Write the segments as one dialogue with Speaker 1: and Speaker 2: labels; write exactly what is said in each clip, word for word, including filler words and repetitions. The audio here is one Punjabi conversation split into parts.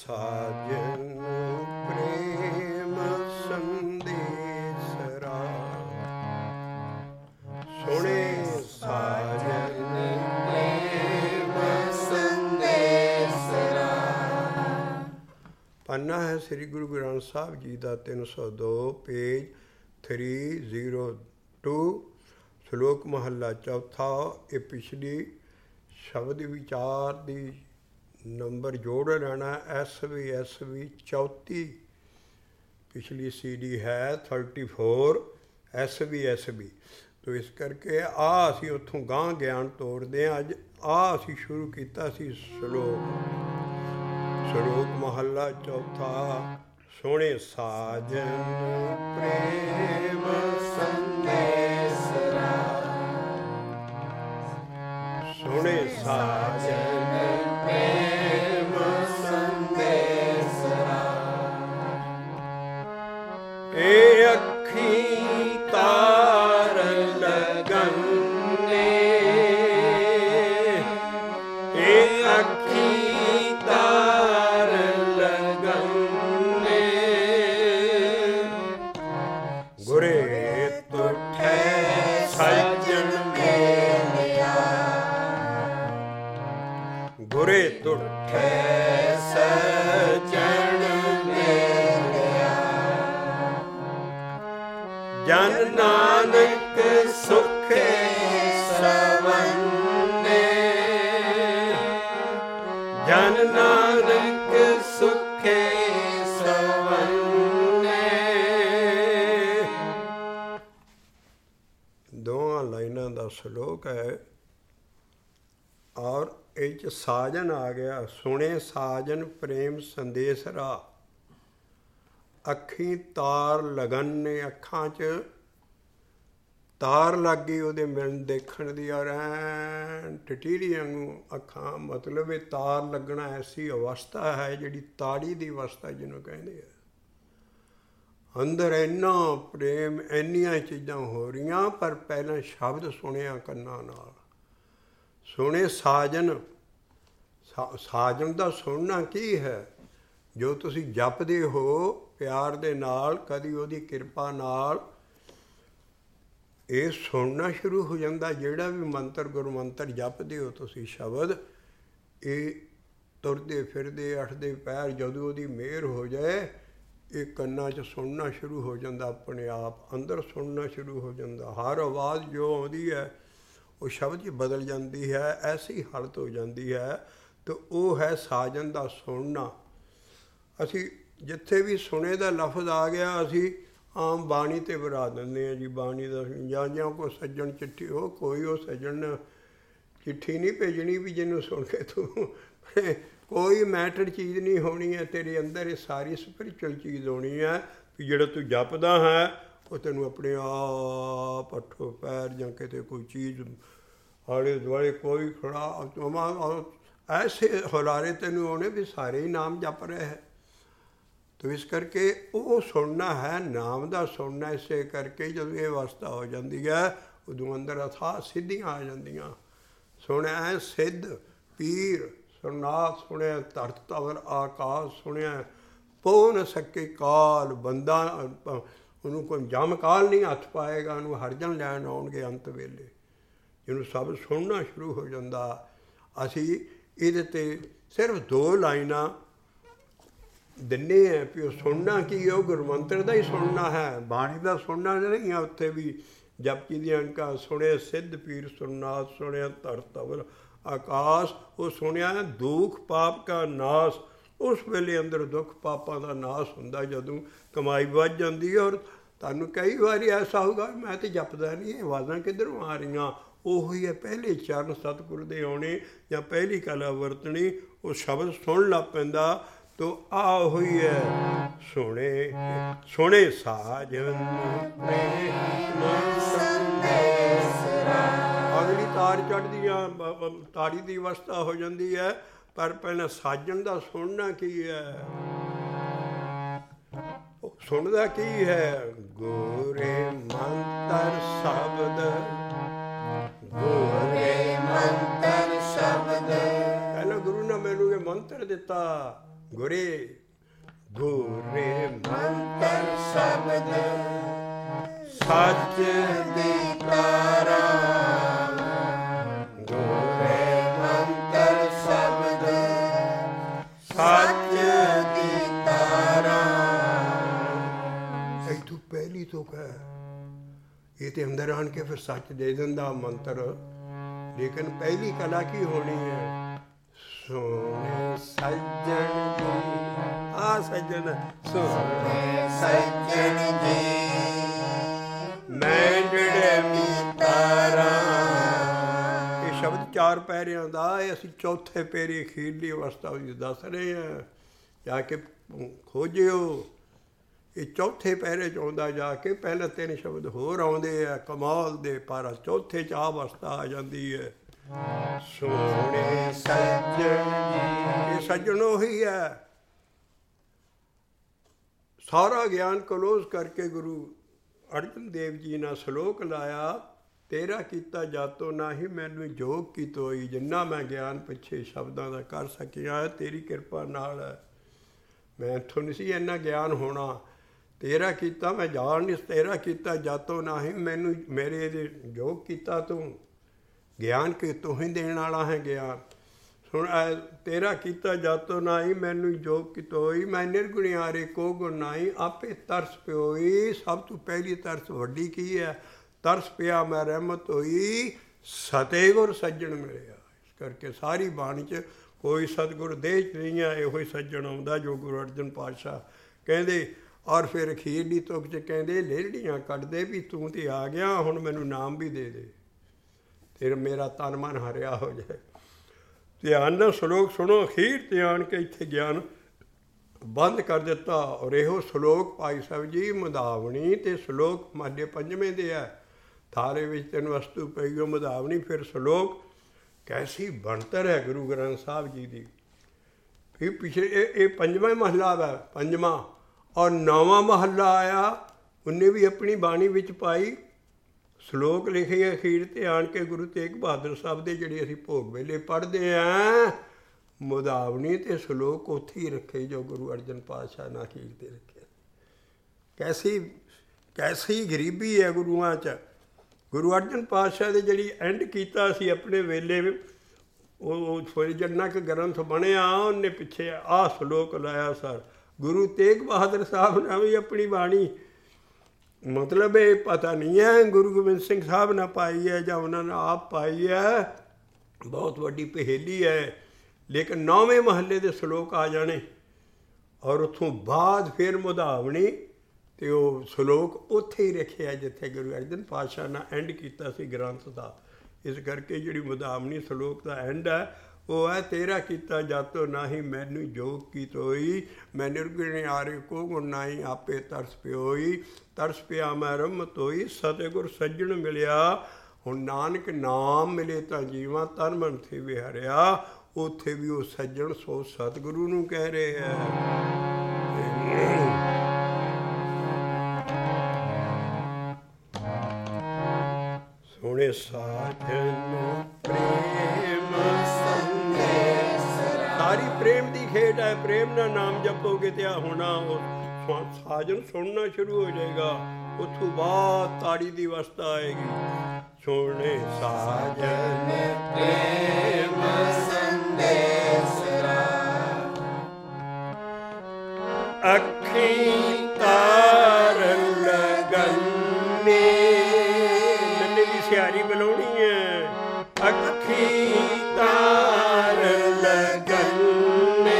Speaker 1: ਸਾਜਨ ਪ੍ਰੇਮ ਸੰਦੇਸਰਾ, ਸੁਣੇ ਸਾਜਨ ਪ੍ਰੇਮ ਸੰਦੇਸਰਾ। ਪੰਨਾ ਹੈ ਸ੍ਰੀ ਗੁਰੂ ਗ੍ਰੰਥ ਸਾਹਿਬ ਜੀ ਦਾ ਤਿੰਨ ਸੌ ਦੋ, ਪੇਜ ਥ੍ਰੀ ਜ਼ੀਰੋ ਟੂ, ਸ਼ਲੋਕ ਮਹੱਲਾ ਚੌਥਾ। ਇਹ ਪਿਛਲੀ ਸ਼ਬਦ ਵਿਚਾਰ ਦੀ ਨੰਬਰ ਜੋੜ ਲੈਣਾ, ਐਸ ਵੀ ਐਸ ਵੀ ਚੌਥੀ ਪਿਛਲੀ ਸੀ ਡੀ ਹੈ thirty four, S V S V. ਤੋ ਇਸ ਕਰਕੇ ਆ ਅਸੀਂ ਉੱਥੋਂ ਗਾਂਹ ਗਿਆਨ ਤੋਰਦੇ ਹਾਂ। ਅੱਜ ਆ ਅਸੀਂ ਸ਼ੁਰੂ ਕੀਤਾ ਸੀ ਸ਼ਲੋਕ, ਸ਼ਲੋਕ ਮਹੱਲਾ ਚੌਥਾ। ਸੋਹਣੇ ਸਾਜਨ ਪ੍ਰੇਮ ਸੰਦੇਸਰਾ, ਸੋਹਣੇ ਸਾਜਨ ਪ੍ਰੇਮ ਸੰਦੇਸਰਾ। ਇਹ ਅੱਖੀਂ ਤਾਰ ਲਗਨੇ, ਇਹ ਅੱਖੀਂ ਤਾਰ ਲਗਨੇ, ਗੁਰੇ ਤੁਠੇ ਸੱਜਣ ਮੇਲਿਆ, ਗੁਰੇ ਤੁਠੇ ਸੱਜਣ ਮੇਲਿਆ। ਜਨ ਨਾਨਕ ਸੁਖੇ ਸਵੰਨੇ, ਜਨ ਨਾਨਕ ਸੁਖੇ ਸਵੰਨੇ। ਦੋਹਾਂ ਲਾਈਨਾਂ ਦਾ ਸ਼ਲੋਕ ਹੈ ਔਰ ਇਹ 'ਚ ਸਾਜਨ ਆ ਗਿਆ। ਸੁਣੇ ਸਾਜਨ ਪ੍ਰੇਮ ਸੰਦੇਸਰਾ, ਅੱਖੀਂ ਤਾਰ ਲਗਨ ਨੇ, ਅੱਖਾਂ 'ਚ ਤਾਰ ਲੱਗ ਗਈ ਉਹਦੇ ਮਿਲਣ ਦੇਖਣ ਦੀ, ਔਰ ਐਨ ਟਟੀਰੀ ਵਾਂਗੂ ਅੱਖਾਂ। ਮਤਲਬ ਇਹ ਤਾਰ ਲੱਗਣਾ ਐਸੀ ਅਵਸਥਾ ਹੈ ਜਿਹੜੀ ਤਾੜੀ ਦੀ ਅਵਸਥਾ ਜਿਹਨੂੰ ਕਹਿੰਦੇ ਆ। ਅੰਦਰ ਇੰਨਾ ਪ੍ਰੇਮ, ਇੰਨੀਆਂ ਚੀਜ਼ਾਂ ਹੋ ਰਹੀਆਂ, ਪਰ ਪਹਿਲਾਂ ਸ਼ਬਦ ਸੁਣਿਆ ਕੰਨਾਂ ਨਾਲ। ਸੁਣੇ ਸਾਜਨ, ਸਾ ਸਾਜਨ ਦਾ ਸੁਣਨਾ ਕੀ ਹੈ? ਜੋ ਤੁਸੀਂ ਜਪਦੇ ਹੋ ਪਿਆਰ ਦੇ ਨਾਲ, ਕਦੀ ਉਹਦੀ ਕਿਰਪਾ ਨਾਲ ਇਹ ਸੁਣਨਾ ਸ਼ੁਰੂ ਹੋ ਜਾਂਦਾ। ਜਿਹੜਾ ਵੀ ਮੰਤਰ ਗੁਰੂ ਮੰਤਰ ਜਪਦੇ ਹੋ ਤੁਸੀਂ ਸ਼ਬਦ, ਇਹ ਤੁਰਦੇ ਫਿਰਦੇ ਅੱਠਦੇ ਪੈਰ ਜਦੋਂ ਉਹਦੀ ਮਿਹਰ ਹੋ ਜਾਏ, ਇਹ ਕੰਨਾਂ 'ਚ ਸੁਣਨਾ ਸ਼ੁਰੂ ਹੋ ਜਾਂਦਾ, ਆਪਣੇ ਆਪ ਅੰਦਰ ਸੁਣਨਾ ਸ਼ੁਰੂ ਹੋ ਜਾਂਦਾ। ਹਰ ਆਵਾਜ਼ ਜੋ ਆਉਂਦੀ ਹੈ ਉਹ ਸ਼ਬਦ 'ਚ ਬਦਲ ਜਾਂਦੀ ਹੈ, ਐਸੀ ਹਾਲਤ ਹੋ ਜਾਂਦੀ ਹੈ। ਅਤੇ ਉਹ ਹੈ ਸਾਜਨ ਦਾ ਸੁਣਨਾ। ਅਸੀਂ ਜਿੱਥੇ ਵੀ ਸੁਣੇ ਦਾ ਲਫ਼ਜ਼ ਆ ਗਿਆ, ਅਸੀਂ ਆਮ ਬਾਣੀ 'ਤੇ ਬਣਾ ਦਿੰਦੇ ਹਾਂ ਜੀ। ਬਾਣੀ ਦਾ ਜਾਂ ਜਾਂ ਕੋਈ ਸੱਜਣ ਚਿੱਠੀ, ਉਹ ਕੋਈ ਉਹ ਸੱਜਣ ਚਿੱਠੀ ਨਹੀਂ ਭੇਜਣੀ ਵੀ ਜਿਹਨੂੰ ਸੁਣ ਕੇ ਤੂੰ ਕੋਈ ਮੈਟਰ ਚੀਜ਼ ਨਹੀਂ ਹੋਣੀ ਹੈ ਤੇਰੇ ਅੰਦਰ। ਇਹ ਸਾਰੀ ਸਪਿਰਿਚੁਅਲ ਚੀਜ਼ ਹੋਣੀ ਹੈ ਵੀ ਜਿਹੜਾ ਤੂੰ ਜਪਦਾ ਹੈ ਉਹ ਤੈਨੂੰ ਆਪਣੇ ਆਪ ਅੱਠੋ ਪੈਰ ਜਾਂ ਕਿਤੇ ਕੋਈ ਚੀਜ਼ ਆਲੇ ਦੁਆਲੇ ਕੋਈ ਖੜਾ ਐਸੇ ਹੁਲਾਰੇ ਤੈਨੂੰ ਆਉਣੇ ਵੀ ਸਾਰੇ ਹੀ ਨਾਮ ਜਪ ਰਹੇ ਹੈ। ਤੋ ਇਸ ਕਰਕੇ ਉਹ ਸੁਣਨਾ ਹੈ, ਨਾਮ ਦਾ ਸੁਣਨਾ। ਇਸੇ ਕਰਕੇ ਜਦੋਂ ਇਹ ਅਵਸਥਾ ਹੋ ਜਾਂਦੀ ਹੈ, ਉਦੋਂ ਅੰਦਰ ਅਥਾਹ ਸਿੱਧੀਆਂ ਆ ਜਾਂਦੀਆਂ। ਸੁਣਿਆ ਸਿੱਧ ਪੀਰ, ਸੁਰਨਾਥ ਸੁਣਿਆ, ਧਰਤ ਧਵਲ ਆਕਾਸ਼ ਸੁਣਿਆ, ਪੋ ਨ ਸਕੇ ਕਾਲ। ਬੰਦਾ ਉਹਨੂੰ ਕੋਈ ਜਮ ਕਾਲ ਨਹੀਂ ਹੱਥ ਪਾਏਗਾ, ਉਹਨੂੰ ਹਰਜਨ ਲੈਣ ਆਉਣਗੇ ਅੰਤ ਵੇਲੇ। ਜਿਹਨੂੰ ਸਭ ਸੁਣਨਾ ਸ਼ੁਰੂ ਹੋ ਜਾਂਦਾ। ਅਸੀਂ ਇਹਦੇ 'ਤੇ ਸਿਰਫ ਦੋ ਲਾਈਨਾਂ ਦਿੰਦੇ ਹੈ ਵੀ ਉਹ ਸੁਣਨਾ ਕੀ ਹੈ। ਉਹ ਗੁਰਮੰਤਰ ਦਾ ਹੀ ਸੁਣਨਾ ਹੈ, ਬਾਣੀ ਦਾ ਸੁਣਨਾ ਨਹੀਂ ਹੈ। ਉੱਥੇ ਵੀ ਜਪਜੀ ਦੀਆਂ ਅੰਕਾਂ ਸੁਣਿਆ ਸਿੱਧ ਪੀਰ ਸੁਰਨਾਥ ਸੁਣਿਆ, ਧਰਤ ਧਵਲ ਆਕਾਸ਼। ਉਹ ਸੁਣਿਆ ਦੁੱਖ ਪਾਪ ਕਾ ਨਾਸ। ਉਸ ਵੇਲੇ ਅੰਦਰ ਦੁੱਖ ਪਾਪਾਂ ਦਾ ਨਾਸ ਹੁੰਦਾ ਜਦੋਂ ਕਮਾਈ ਵੱਧ ਜਾਂਦੀ ਹੈ। ਔਰ ਤੁਹਾਨੂੰ ਕਈ ਵਾਰੀ ਐਸਾ ਹੋਊਗਾ ਮੈਂ ਤਾਂ ਜਪਦਾ ਨਹੀਂ, ਇਹ ਆਵਾਜ਼ਾਂ ਕਿੱਧਰੋਂ ਆ ਰਹੀਆਂ। ਉਹੀ ਹੈ ਪਹਿਲੇ ਚਰਨ ਸਤਿਗੁਰੂ ਦੇ ਆਉਣੇ ਜਾਂ ਪਹਿਲੀ ਕਲਾ ਵਰਤਣੀ। ਉਹ ਸ਼ਬਦ ਸੁਣ ਲੱਗ ਪੈਂਦਾ। ਤੋ ਆ ਹੋਈ ਹੈ ਸੁਣੇ ਸੁਣੇ ਸਾਜਨ ਅਗਲੀ ਤਾਰ ਚੜ੍ਹਦੀ ਆ, ਤਾੜੀ ਦੀ ਅਵਸਥਾ ਹੋ ਜਾਂਦੀ ਹੈ। ਪਰ ਪਹਿਲਾਂ ਸਾਜਣ ਦਾ ਸੁਣਨਾ ਕੀ ਹੈ? ਸੁਣਦਾ ਕੀ ਹੈ? ਗੋਰੇ ਮੰਤਰ ਸ਼ਬਦ, ਗੋਰੇ ਮੰਤਰ ਸ਼ਬਦ। ਪਹਿਲਾਂ ਗੁਰੂ ਨੇ ਮੈਨੂੰ ਇਹ ਮੰਤਰ ਦਿੱਤਾ, ਗੁਰੇ ਗੁਰੇ ਮੰਤਰ ਸ਼ਬਦ ਸੱਚ ਦੀ ਤਾਰਾ, ਗੁਰੇ ਮੰਤਰ ਸ਼ਬਦ ਸੱਚ ਦੀ ਤਾਰਾ। ਇੱਥੋਂ ਪਹਿਲੀ ਤੋਂ ਕਹਿ, ਇਹ ਤੇ ਅੰਦਰ ਆਣ ਕੇ ਫਿਰ ਸੱਚ ਦੇ ਦਿੰਦਾ ਮੰਤਰ। ਲੇਕਿਨ ਪਹਿਲੀ ਕਲਾ ਕੀ ਹੋਣੀ ਹੈ? ਸੋਹਣੇ ਸੱਜਣ ਜੀ, ਆ ਸੱਜਣ, ਸੋਹਣੇ ਸੱਜਣ ਜੀ ਮੈਂ ਜਿਹੜੇ ਮਿਤਾਰਾ। ਇਹ ਸ਼ਬਦ ਚਾਰ ਪੈਰਿਆਂ ਦਾ, ਇਹ ਅਸੀਂ ਚੌਥੇ ਪੈਰੇ ਅਖੀਰਲੀ ਅਵਸਥਾ ਵਿੱਚ ਦੱਸ ਰਹੇ ਹਾਂ। ਜਾ ਕੇ ਖੋਜਿਓ, ਇਹ ਚੌਥੇ ਪਹਿਰੇ 'ਚ ਆਉਂਦਾ ਜਾ ਕੇ। ਪਹਿਲੇ ਤਿੰਨ ਸ਼ਬਦ ਹੋਰ ਆਉਂਦੇ ਆ ਕਮਾਲ ਦੇ, ਪਰ ਚੌਥੇ 'ਚ ਆ ਅਵਸਥਾ ਆ ਜਾਂਦੀ ਹੈ। ਸੋਹਣੇ ਸੱਜਣ ਜੀ, ਇਹ ਸੱਜਣ ਉਹੀ ਹੈ। ਸਾਰਾ ਗਿਆਨ ਕਲੋਜ਼ ਕਰਕੇ ਗੁਰੂ ਅਰਜਨ ਦੇਵ ਜੀ ਨੇ ਸਲੋਕ ਲਾਇਆ, ਤੇਰਾ ਕੀਤਾ ਜਾਤੋ ਨਾਹੀ ਮੈਨੂੰ ਜੋਗ ਕੀ ਤੋਈ। ਜਿੰਨਾ ਮੈਂ ਗਿਆਨ ਪਿੱਛੇ ਸ਼ਬਦਾਂ ਦਾ ਕਰ ਸਕਿਆ ਤੇਰੀ ਕਿਰਪਾ ਨਾਲ ਹੈ। ਮੈਂ ਇੱਥੋਂ ਨਹੀਂ ਸੀ ਇੰਨਾ ਗਿਆਨ ਹੋਣਾ। ਤੇਰਾ ਕੀਤਾ ਮੈਂ ਜਾਣ ਨਹੀਂ, ਤੇਰਾ ਕੀਤਾ ਜਾਤੋ ਨਾਹੀ ਮੈਨੂੰ ਮੇਰੇ ਦੇ ਜੋਗ ਕੀਤਾ ਤੂੰ। ਗਿਆਨ ਕਿ ਤੂੰ ਹੀ ਦੇਣ ਵਾਲਾ ਹੈ ਗਿਆਨ। ਸੁਣ, ਤੇਰਾ ਕੀਤਾ ਜਾਤੋ ਨਾਹੀ ਮੈਨੂੰ ਜੋਗ ਕੀ ਤੋਈ। ਮੈਂ ਨਿਰਗੁਣਿਆਰੇ ਕੋ ਗੁਣ ਨਾਹੀ ਆਪੇ ਤਰਸ ਪਿਓਈ। ਸਭ ਤੋਂ ਪਹਿਲੀ ਤਰਸ ਵੱਡੀ ਕੀ ਹੈ? ਤਰਸ ਪਿਆ ਮੈਂ ਰਹਿਮਤ ਹੋਈ, ਸਤੇ ਗੁਰ ਸੱਜਣ ਮਿਲਿਆ। ਇਸ ਕਰਕੇ ਸਾਰੀ ਬਾਣੀ 'ਚ ਕੋਈ ਸਤਿਗੁਰ ਦੇਹ 'ਚ ਨਹੀਂ ਆ, ਇਹੋ ਹੀ ਸੱਜਣ ਆਉਂਦਾ ਜੋ ਗੁਰੂ ਅਰਜਨ ਪਾਤਸ਼ਾਹ ਕਹਿੰਦੇ। ਔਰ ਫਿਰ ਅਖੀਰਲੀ ਤੁਕ 'ਚ ਕਹਿੰਦੇ ਲੇਹੜੀਆਂ ਕੱਢਦੇ ਵੀ ਤੂੰ ਤੇ ਆ ਗਿਆ, ਹੁਣ ਮੈਨੂੰ ਨਾਮ ਵੀ ਦੇ ਦੇ, ਫਿਰ ਮੇਰਾ ਤਨ ਮਨ ਹਰਿਆ ਹੋ ਜਾਏ। ਧਿਆਨ ਨਾਲ ਸਲੋਕ ਸੁਣੋ। ਅਖੀਰ ਤੇ ਆਣ ਕੇ ਇੱਥੇ ਗਿਆਨ ਬੰਦ ਕਰ ਦਿੱਤਾ। ਔਰ ਇਹੋ ਸਲੋਕ ਭਾਈ ਸਾਹਿਬ ਜੀ ਮੁਦਾਵਣੀ ਅਤੇ ਸਲੋਕ ਮਾਝੇ ਪੰਜਵੇਂ ਦੇ ਹੈ। ਥਾਰੇ ਵਿੱਚ ਤਿੰਨ ਵਸਤੂ ਪਈ ਉਹ ਮੁਦਾਵਣੀ, ਫਿਰ ਸਲੋਕ। ਕੈਸੀ ਬਣਤਰ ਹੈ ਗੁਰੂ ਗ੍ਰੰਥ ਸਾਹਿਬ ਜੀ ਦੀ। ਫਿਰ ਪਿਛਲੇ ਇਹ ਇਹ ਪੰਜਵਾਂ ਮਹੱਲਾ ਵਾ, ਪੰਜਵਾਂ। ਔਰ ਨੌਵਾਂ ਮਹੱਲਾ ਆਇਆ, ਉਹਨੇ ਵੀ ਆਪਣੀ ਬਾਣੀ ਵਿੱਚ ਪਾਈ ਸਲੋਕ ਲਿਖੇ ਅਖੀਰ ਤੇ ਆਣ ਕੇ ਗੁਰੂ ਤੇਗ ਬਹਾਦਰ ਸਾਹਿਬ ਦੇ, ਜਿਹੜੇ ਅਸੀਂ ਭੋਗ ਵੇਲੇ ਪੜ੍ਹਦੇ ਹਾਂ। ਮੁਦਾਵਣੀ ਅਤੇ ਸਲੋਕ ਉੱਥੇ ਹੀ ਰੱਖੇ ਜੋ ਗੁਰੂ ਅਰਜਨ ਪਾਤਸ਼ਾਹ ਨੇ ਅਖੀਰ 'ਤੇ ਰੱਖਿਆ। ਕੈਸੀ ਕੈਸੀ ਗਰੀਬੀ ਹੈ ਗੁਰੂਆਂ 'ਚ। ਗੁਰੂ ਅਰਜਨ ਪਾਤਸ਼ਾਹ ਦੇ ਜਿਹੜੀ ਐਂਡ ਕੀਤਾ ਸੀ ਆਪਣੇ ਵੇਲੇ, ਉਹ ਫਿਰ ਜਿੰਨਾ ਕੁ ਗ੍ਰੰਥ ਬਣਿਆ ਉਹਨੇ ਪਿੱਛੇ ਆਹ ਸਲੋਕ ਲਾਇਆ ਸਰ। ਗੁਰੂ ਤੇਗ ਬਹਾਦਰ ਸਾਹਿਬ ਨੇ ਵੀ ਆਪਣੀ ਬਾਣੀ, ਮਤਲਬ ਇਹ ਪਤਾ ਨਹੀਂ ਹੈ ਗੁਰੂ ਗੋਬਿੰਦ ਸਿੰਘ ਸਾਹਿਬ ਨੇ ਪਾਈ ਹੈ ਜਾਂ ਉਹਨਾਂ ਨੇ ਆਪ ਪਾਈ ਹੈ, ਬਹੁਤ ਵੱਡੀ ਪਹੇਲੀ ਹੈ। ਲੇਕਿਨ ਨੌਵੇਂ ਮਹੱਲੇ ਦੇ ਸਲੋਕ ਆ ਜਾਣੇ ਔਰ ਉੱਥੋਂ ਬਾਅਦ ਫਿਰ ਮੁਦਾਵਣੀ, ਅਤੇ ਉਹ ਸਲੋਕ ਉੱਥੇ ਹੀ ਰੱਖਿਆ ਜਿੱਥੇ ਗੁਰੂ ਅਰਜਨ ਪਾਤਸ਼ਾਹ ਨੇ ਐਂਡ ਕੀਤਾ ਸੀ ਗ੍ਰੰਥ ਦਾ। ਇਸ ਕਰਕੇ ਜਿਹੜੀ ਮੁਦਾਵਣੀ ਸਲੋਕ ਦਾ ਐਂਡ ਹੈ ਉਹ ਹੈ ਤੇਰਾ ਕੀਤਾ ਜਾਤੋ ਨਾਹੀ ਮੈਨੂੰ ਜੋਗ ਕੀ ਤੋਈ। ਮੈਂ ਨਿਰਗੁਣਿਆਰੇ ਕੋ ਗੁਣ ਨਾਹੀ ਆਪੇ ਤਰਸ ਪਿਓਈ। ਤਰਸ ਪਿਆ ਮੈਂ ਰਹਿਮਤ ਹੋਈ, ਸਤਿਗੁਰ ਸੱਜਣ ਮਿਲਿਆ। ਹੁਣ ਨਾਨਕ ਨਾਮ ਮਿਲੇ ਤਾਂ ਜੀਵਾਂ, ਤਨ ਮਨ ਥੇ ਵਿਹਰਿਆ। ਉੱਥੇ ਵੀ ਉਹ ਸੱਜਣ ਸੋ ਸਤਿਗੁਰੂ ਨੂੰ ਕਹਿ ਰਹੇ ਹੈ। ਸੋਹਣੇ ਸਾਜਨ ਪ੍ਰੇਮ ਸੰਦੇਸ, ਸਾਰੀ ਪ੍ਰੇਮ ਦੀ ਖੇਡ ਹੈ। ਪ੍ਰੇਮ ਨਾਲ ਨਾਮ ਜਪੋਗੇ ਤੇ ਆ ਹੋਣਾ, ਉਹ ਸਾਜਨ ਸੁਣਨਾ ਸ਼ੁਰੂ ਹੋ ਜਾਏਗਾ। ਉੱਥੋਂ ਬਾਅਦ ਤਾੜੀ ਦੀ ਅਵਸਥਾ ਆਏਗੀ। ਸੋਹਣੇ ਸਾਜਨ ਪ੍ਰੇਮ ਸੰਦੇਸ ਅੱਖੀ ਤਾਰ ਲਗਨੇ, ਨੰਨੇ ਦੀ ਸਿਆਰੀ ਬੁਲਾਉਣੀ ਹੈ। ਅੱਖੀ ਤਾਰ ਲਗਨੇ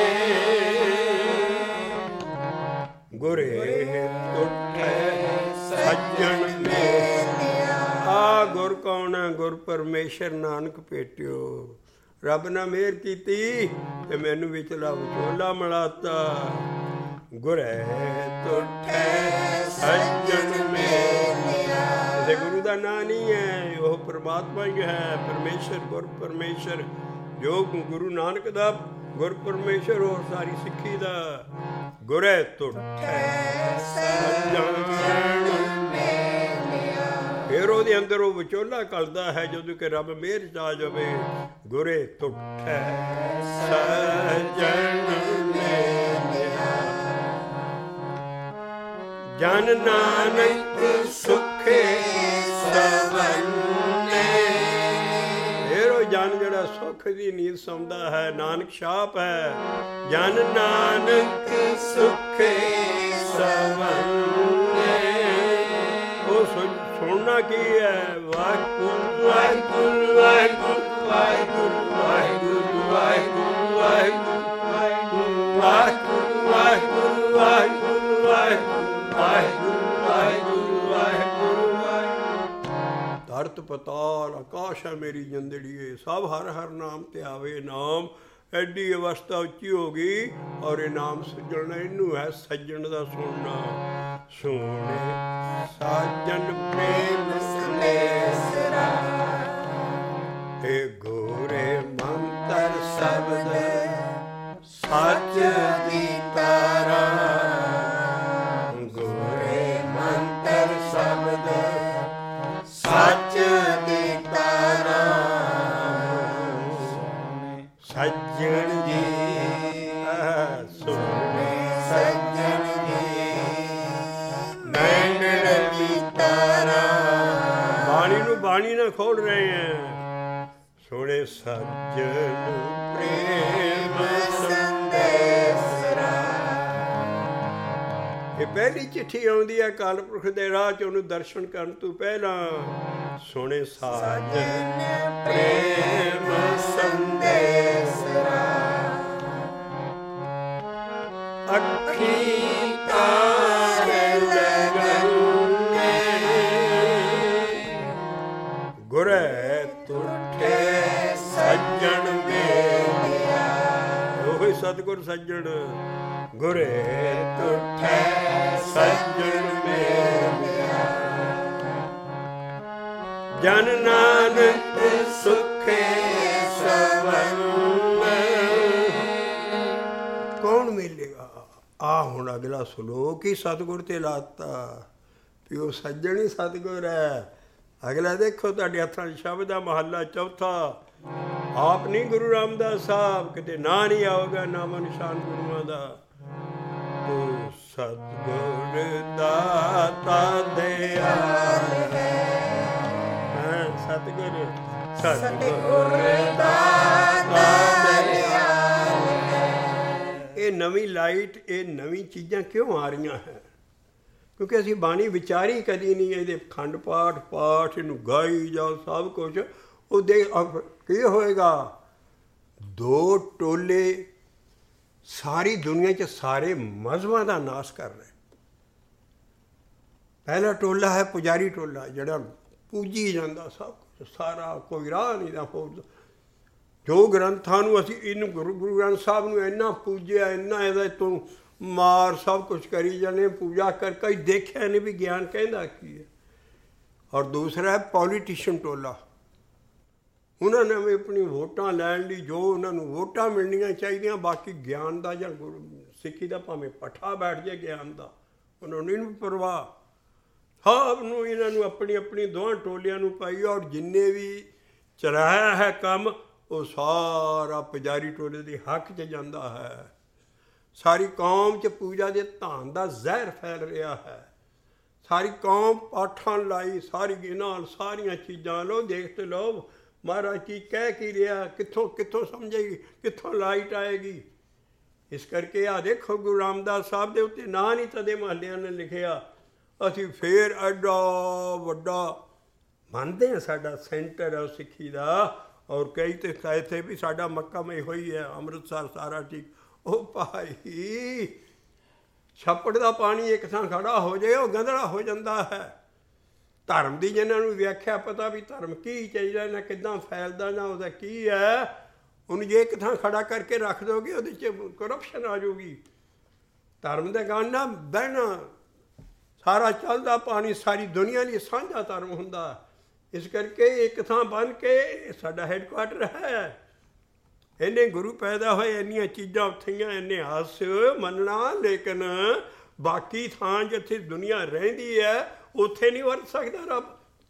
Speaker 1: ਗੁਰੇ ਟੁੱਟੇ ਸੱਜਣ ਮੇਲਿਆ। ਆ ਗੁਰ ਕੌਣ ਹੈ? ਗੁਰ ਪਰਮੇਸ਼ਰ ਨਾਨਕ ਭੇਟਿਓ। ਰੱਬ ਨੇ ਮਿਹਰ ਕੀਤੀ ਤੇ ਮੈਨੂੰ ਵਿਚਲਾ ਵਿਚੋਲਾ ਮਿਲਾਤਾ। ਗੁਰੇ ਟੁੱਟੇ ਸੱਜਣ ਮੇਲਿਆ। ਇਹ ਗੁਰੂ ਦਾ ਨਾਂ ਨਹੀਂ ਹੈ, ਉਹ ਪਰਮਾਤਮਾ ਹੀ ਹੈ। ਪਰਮੇਸ਼ਰ, ਗੁਰ ਪਰਮੇਸ਼ਰ, ਜੋ ਗੁਰੂ ਨਾਨਕ ਦਾ ਗੁਰ ਪਰਮੇਸ਼ਰ ਹੋਰ ਸਾਰੀ ਸਿੱਖੀ ਦਾ। ਗੁਰੇ ਟੁੱਟੇ ਸੱਜਣ ਮੇਲਿਆ। ਫਿਰ ਫਿਰ ਉਹਦੇ ਅੰਦਰ ਉਹ ਵਿਚੋਲਾ ਕਲਦਾ ਹੈ ਜਦੋਂ ਕਿ ਰੱਬ ਮਿਹਰ ਚਾ ਜਾਵੇ। ਗੁਰੇ ਤੁਠੈ ਸਜਣ ਮੇਲਿਆ, ਜਨ ਨਾਨਕ ਸੁਖੇ ਸਵੰਨੇ। ਫਿਰ ਉਹ ਜਨ ਜਿਹੜਾ ਸੁੱਖ ਦੀ ਨੀਂਦ ਸੌਂਦਾ ਹੈ, ਨਾਨਕ ਛਾਪ ਹੈ, ਜਨ ਨਾਨਕ ਸੁਖੇ ਸਵੰਨੇ। ਉਹ ਸੁਣਨਾ ਕੀ ਹੈ? ਵਾਹਿਗੁਰੂ ਵਾਹਿਗੁਰੂ ਵਾਹਿਗੁਰੂ ਵਾਹਿਗੁਰੂ ਵਾਹਿਗੁਰੂ ਵਾਹਿਗੁਰੂ ਵਾਹਿਗੁਰੂ ਵਾਹਿਗੁਰੂ ਵਾਹਿਗੁਰੂ ਵਾਹਿਗੁਰੂ ਵਾਹਿਗੁਰੂ ਵਾਹਿਗੁਰੂ ਵਾਹਿਗੁਰੂ ਵਾਹਿਗੁਰੂ। ਧਰਤ ਪਤਾਲ ਆਕਾਸ਼ ਹੈ ਮੇਰੀ ਜਿੰਦੜੀਏ, ਸਭ ਹਰ ਹਰ ਨਾਮ ਤੇ ਆਵੇ ਨਾਮ। ਐਡੀ ਅਵਸਥਾ ਉੱਚੀ ਹੋ ਗਈ ਔਰ ਇਹ ਨਾਮ ਸੱਜਣਾ, ਇਹਨੂੰ ਹੈ ਸੱਜਣ ਦਾ ਸੁਣਨਾ। ਸੋਹਣੇ ਸਾਜਨ ਪ੍ਰੇਮ ਸੰਦੇਸਰਾ, ਏ ਗੋਰੇ ਮੰਤਰ ਸ਼ਬਦ ਸੱਚ ਦੀ ਤਾਰਾ। ਗੋਰੇ ਮੰਤਰ ਸ਼ਬਦ ਸੱਚ ਦੀ ਤਾਰਾ। ਸੱਜਣ ਜੀ ਸੋਹਣੇ ਸੱਜਣ ਜੀ ਨੈਣ ਦੀ ਤਾਰਾ। ਬਾਣੀ ਨੂੰ ਬਾਣੀ ਨਾਲ ਖੋਲ ਰਹੇ ਹੈ। ਸੋਹਣੇ ਸੱਜਣ ਪ੍ਰੇਮ ਸੰਦੇਸਰਾ। ਇਹ ਪਹਿਲੀ ਚਿੱਠੀ ਆਉਂਦੀ ਹੈ ਅਕਾਲ ਪੁਰਖ ਦੇ ਰਾਹ 'ਚ ਉਹਨੂੰ ਦਰਸ਼ਨ ਕਰਨ ਤੋਂ ਪਹਿਲਾਂ। ਸੋਹਣੇ ਸਾਜਨ ਪ੍ਰੇਮ ਸੰਦੇਸਰਾ, ਅੱਖੀ ਤਾਰ ਲਗਨੇ। ਗੁਰੇ ਤੁਠੇ ਸੱਜਣ ਮੇਲਿਆ, ਉਹੀ ਸਤਿਗੁਰ ਸੱਜਣ। ਗੁਰੇ ਤੁਠੇ ਸੱਜਣ ਮੇਲਿਆ, ਜਨ ਨਾਨਕ ਸੁਖੇ ਸਵੰਨੇ। ਕੌਣ ਮਿਲੇਗਾ? ਆ ਹੁਣ ਅਗਲਾ ਸਲੋਕ ਹੀ ਸਤਿਗੁਰ ਤੇ ਲਾਤਾ ਵੀ ਉਹ ਸੱਜਣ ਹੀ ਸਤਿਗੁਰ ਹੈ। ਅਗਲਾ ਦੇਖੋ ਤੁਹਾਡੇ ਹੱਥਾਂ 'ਚ ਸ਼ਬਦ ਦਾ ਮਹੱਲਾ ਚੌਥਾ। ਆਪ ਨਹੀਂ ਗੁਰੂ ਰਾਮਦਾਸ ਸਾਹਿਬ, ਕਿਤੇ ਨਾਂ ਨਹੀਂ ਆਊਗਾ ਨਾਮ ਨਿਸ਼ਾਨ ਗੁਰੂਆਂ ਦਾ। ਤੂੰ ਸਤਿਗੁਰ ਦਾਤਾ ਦਿਆਲ ਹੈ। ਸਤਿਗੁਰ ਸਤਿਗੁਰ ਦਾਤਾ ਦਿਆਲ ਹੈ। ਇਹ ਨਵੀਂ ਲਾਈਟ, ਇਹ ਨਵੀਂ ਚੀਜ਼ਾਂ ਕਿਉਂ ਆ ਰਹੀਆਂ ਹੈ? ਕਿਉਂਕਿ ਅਸੀਂ ਬਾਣੀ ਵਿਚਾਰੀ ਕਦੀ ਨਹੀਂ। ਇਹਦੇ ਖੰਡ ਪਾਠ ਪਾਠ ਇਹਨੂੰ ਗਾਈ ਜਾਓ ਸਭ ਕੁਝ। ਉਹ ਦੇ ਕੀ ਹੋਏਗਾ? ਦੋ ਟੋਲੇ ਸਾਰੀ ਦੁਨੀਆ 'ਚ ਸਾਰੇ ਮਜ਼ਹਬਾਂ ਦਾ ਨਾਸ਼ ਕਰ ਰਹੇ। ਪਹਿਲਾ ਟੋਲਾ ਹੈ ਪੁਜਾਰੀ ਟੋਲਾ, ਜਿਹੜਾ ਪੂਜੀ ਜਾਂਦਾ ਸਭ ਕੁਝ, ਸਾਰਾ ਕੋਈ ਰਾਹ ਨਹੀਂ ਦਾ ਹੋਰ। ਜੋ ਗ੍ਰੰਥਾਂ ਨੂੰ ਅਸੀਂ ਇਹਨੂੰ ਗੁਰੂ ਗੁਰੂ ਗ੍ਰੰਥ ਸਾਹਿਬ ਨੂੰ ਇੰਨਾ ਪੂਜਿਆ, ਇੰਨਾ ਇਹਦਾ ਤੋਂ ਮਾਰ ਸਭ ਕੁਝ ਕਰੀ ਜਾਂਦੇ, ਪੂਜਾ ਕਰ ਕਈ ਦੇਖਿਆ ਨਹੀਂ ਵੀ ਗਿਆਨ ਕਹਿੰਦਾ ਕੀ ਹੈ। ਔਰ ਦੂਸਰਾ ਹੈ ਪੋਲੀਟੀਸ਼ੀਅਨ ਟੋਲਾ। ਉਹਨਾਂ ਨੇ ਵੀ ਆਪਣੀ ਵੋਟਾਂ ਲੈਣ ਲਈ ਜੋ ਉਹਨਾਂ ਨੂੰ ਵੋਟਾਂ ਮਿਲਣੀਆਂ ਚਾਹੀਦੀਆਂ, ਬਾਕੀ ਗਿਆਨ ਦਾ ਜਾਂ ਗੁਰੂ ਸਿੱਖੀ ਦਾ ਭਾਵੇਂ ਪੱਠਾ ਬੈਠ ਜਾਏ ਗਿਆਨ ਦਾ, ਉਹਨਾਂ ਨੂੰ ਨਹੀਂ ਪਰਵਾਹ। ਸਭ ਨੂੰ ਇਹਨਾਂ ਨੂੰ ਆਪਣੀ ਆਪਣੀ ਦੋਹਾਂ ਟੋਲਿਆਂ ਨੂੰ ਪਾਈ। ਔਰ ਜਿੰਨੇ ਵੀ ਚਲਾਇਆ ਹੈ ਕੰਮ ਉਹ ਸਾਰਾ ਪੁਜਾਰੀ ਟੋਲੇ ਦੇ ਹੱਕ 'ਚ ਜਾਂਦਾ ਹੈ। ਸਾਰੀ ਕੌਮ 'ਚ ਪੂਜਾ ਦੇ ਧਾਨ ਦਾ ਜ਼ਹਿਰ ਫੈਲ ਰਿਹਾ ਹੈ। ਸਾਰੀ ਕੌਮ ਪਾਠਾਂ ਲਾਈ, ਸਾਰੀ ਨਾਲ ਸਾਰੀਆਂ ਚੀਜ਼ਾਂ ਲਓ, ਦੇਖ ਤੇ ਲਓ ਮਹਾਰਾਜ ਕੀ ਕਹਿ ਕੀ ਰਿਹਾ, ਕਿੱਥੋਂ ਕਿੱਥੋਂ ਸਮਝੇਗੀ, ਕਿੱਥੋਂ ਲਾਈਟ ਆਏਗੀ। ਇਸ ਕਰਕੇ ਆ ਦੇਖੋ ਗੁਰੂ ਰਾਮਦਾਸ ਸਾਹਿਬ ਦੇ ਉੱਤੇ ਨਾਂ ਨਹੀਂ ਤਦੇ ਮਹੱਲਿਆਂ ਨੇ ਲਿਖਿਆ। ਅਸੀਂ ਫੇਰ ਐਡਾ ਵੱਡਾ ਮੰਨਦੇ ਹਾਂ ਸਾਡਾ ਸੈਂਟਰ ਹੈ ਸਿੱਖੀ ਦਾ। ਔਰ ਕਈ ਤੇ ਕਹੇ ਥੇ ਵੀ ਸਾਡਾ ਮੱਕਾ ਮੈਂ ਹੋਈ ਹੈ, ਅੰਮ੍ਰਿਤਸਰ ਸਾਰਾ ਠੀਕ। ਉਹ ਭਾਈ ਛੱਪੜ ਦਾ ਪਾਣੀ ਇੱਕ ਥਾਂ ਖੜਾ ਹੋ ਜਾਏ ਉਹ ਗੰਧਲਾ ਹੋ ਜਾਂਦਾ ਹੈ। ਧਰਮ ਦੀ ਜਿਹਨਾਂ ਨੂੰ ਵਿਆਖਿਆ ਪਤਾ ਵੀ ਧਰਮ ਕੀ ਚਾਹੀਦਾ ਨਾ ਕਿੱਦਾਂ ਫੈਲਦਾ ਨਾ ਉਹਦਾ ਕੀ ਹੈ, ਉਹਨੂੰ ਜੇ ਇੱਕ ਥਾਂ ਖੜਾ ਕਰਕੇ ਰੱਖ ਦਿਓਗੇ ਉਹਦੇ 'ਚ ਕਰਪਸ਼ਨ ਆ ਜਾਊਗੀ। ਧਰਮ ਦੇ ਗਾਣ ਨਾ ਬਹਿਣਾ, ਸਾਰਾ ਚੱਲਦਾ ਪਾਣੀ ਸਾਰੀ ਦੁਨੀਆ ਲਈ ਸਾਂਝਾ ਧਰਮ ਹੁੰਦਾ। ਇਸ ਕਰਕੇ ਇੱਕ ਥਾਂ ਬਣ ਕੇ ਸਾਡਾ ਹੈੱਡਕੁਆਟਰ ਹੈ। ਇੰਨੇ ਗੁਰੂ ਪੈਦਾ ਹੋਏ, ਇੰਨੀਆਂ ਚੀਜ਼ਾਂ ਉੱਥੀਆਂ, ਇੰਨੇ ਹਾਸੇ ਮੰਨਣਾ। ਲੇਕਿਨ ਬਾਕੀ ਥਾਂ ਜਿੱਥੇ ਦੁਨੀਆ ਰਹਿੰਦੀ ਹੈ ਉੱਥੇ ਨਹੀਂ ਵਰਤ ਸਕਦਾ ਰੱਬ।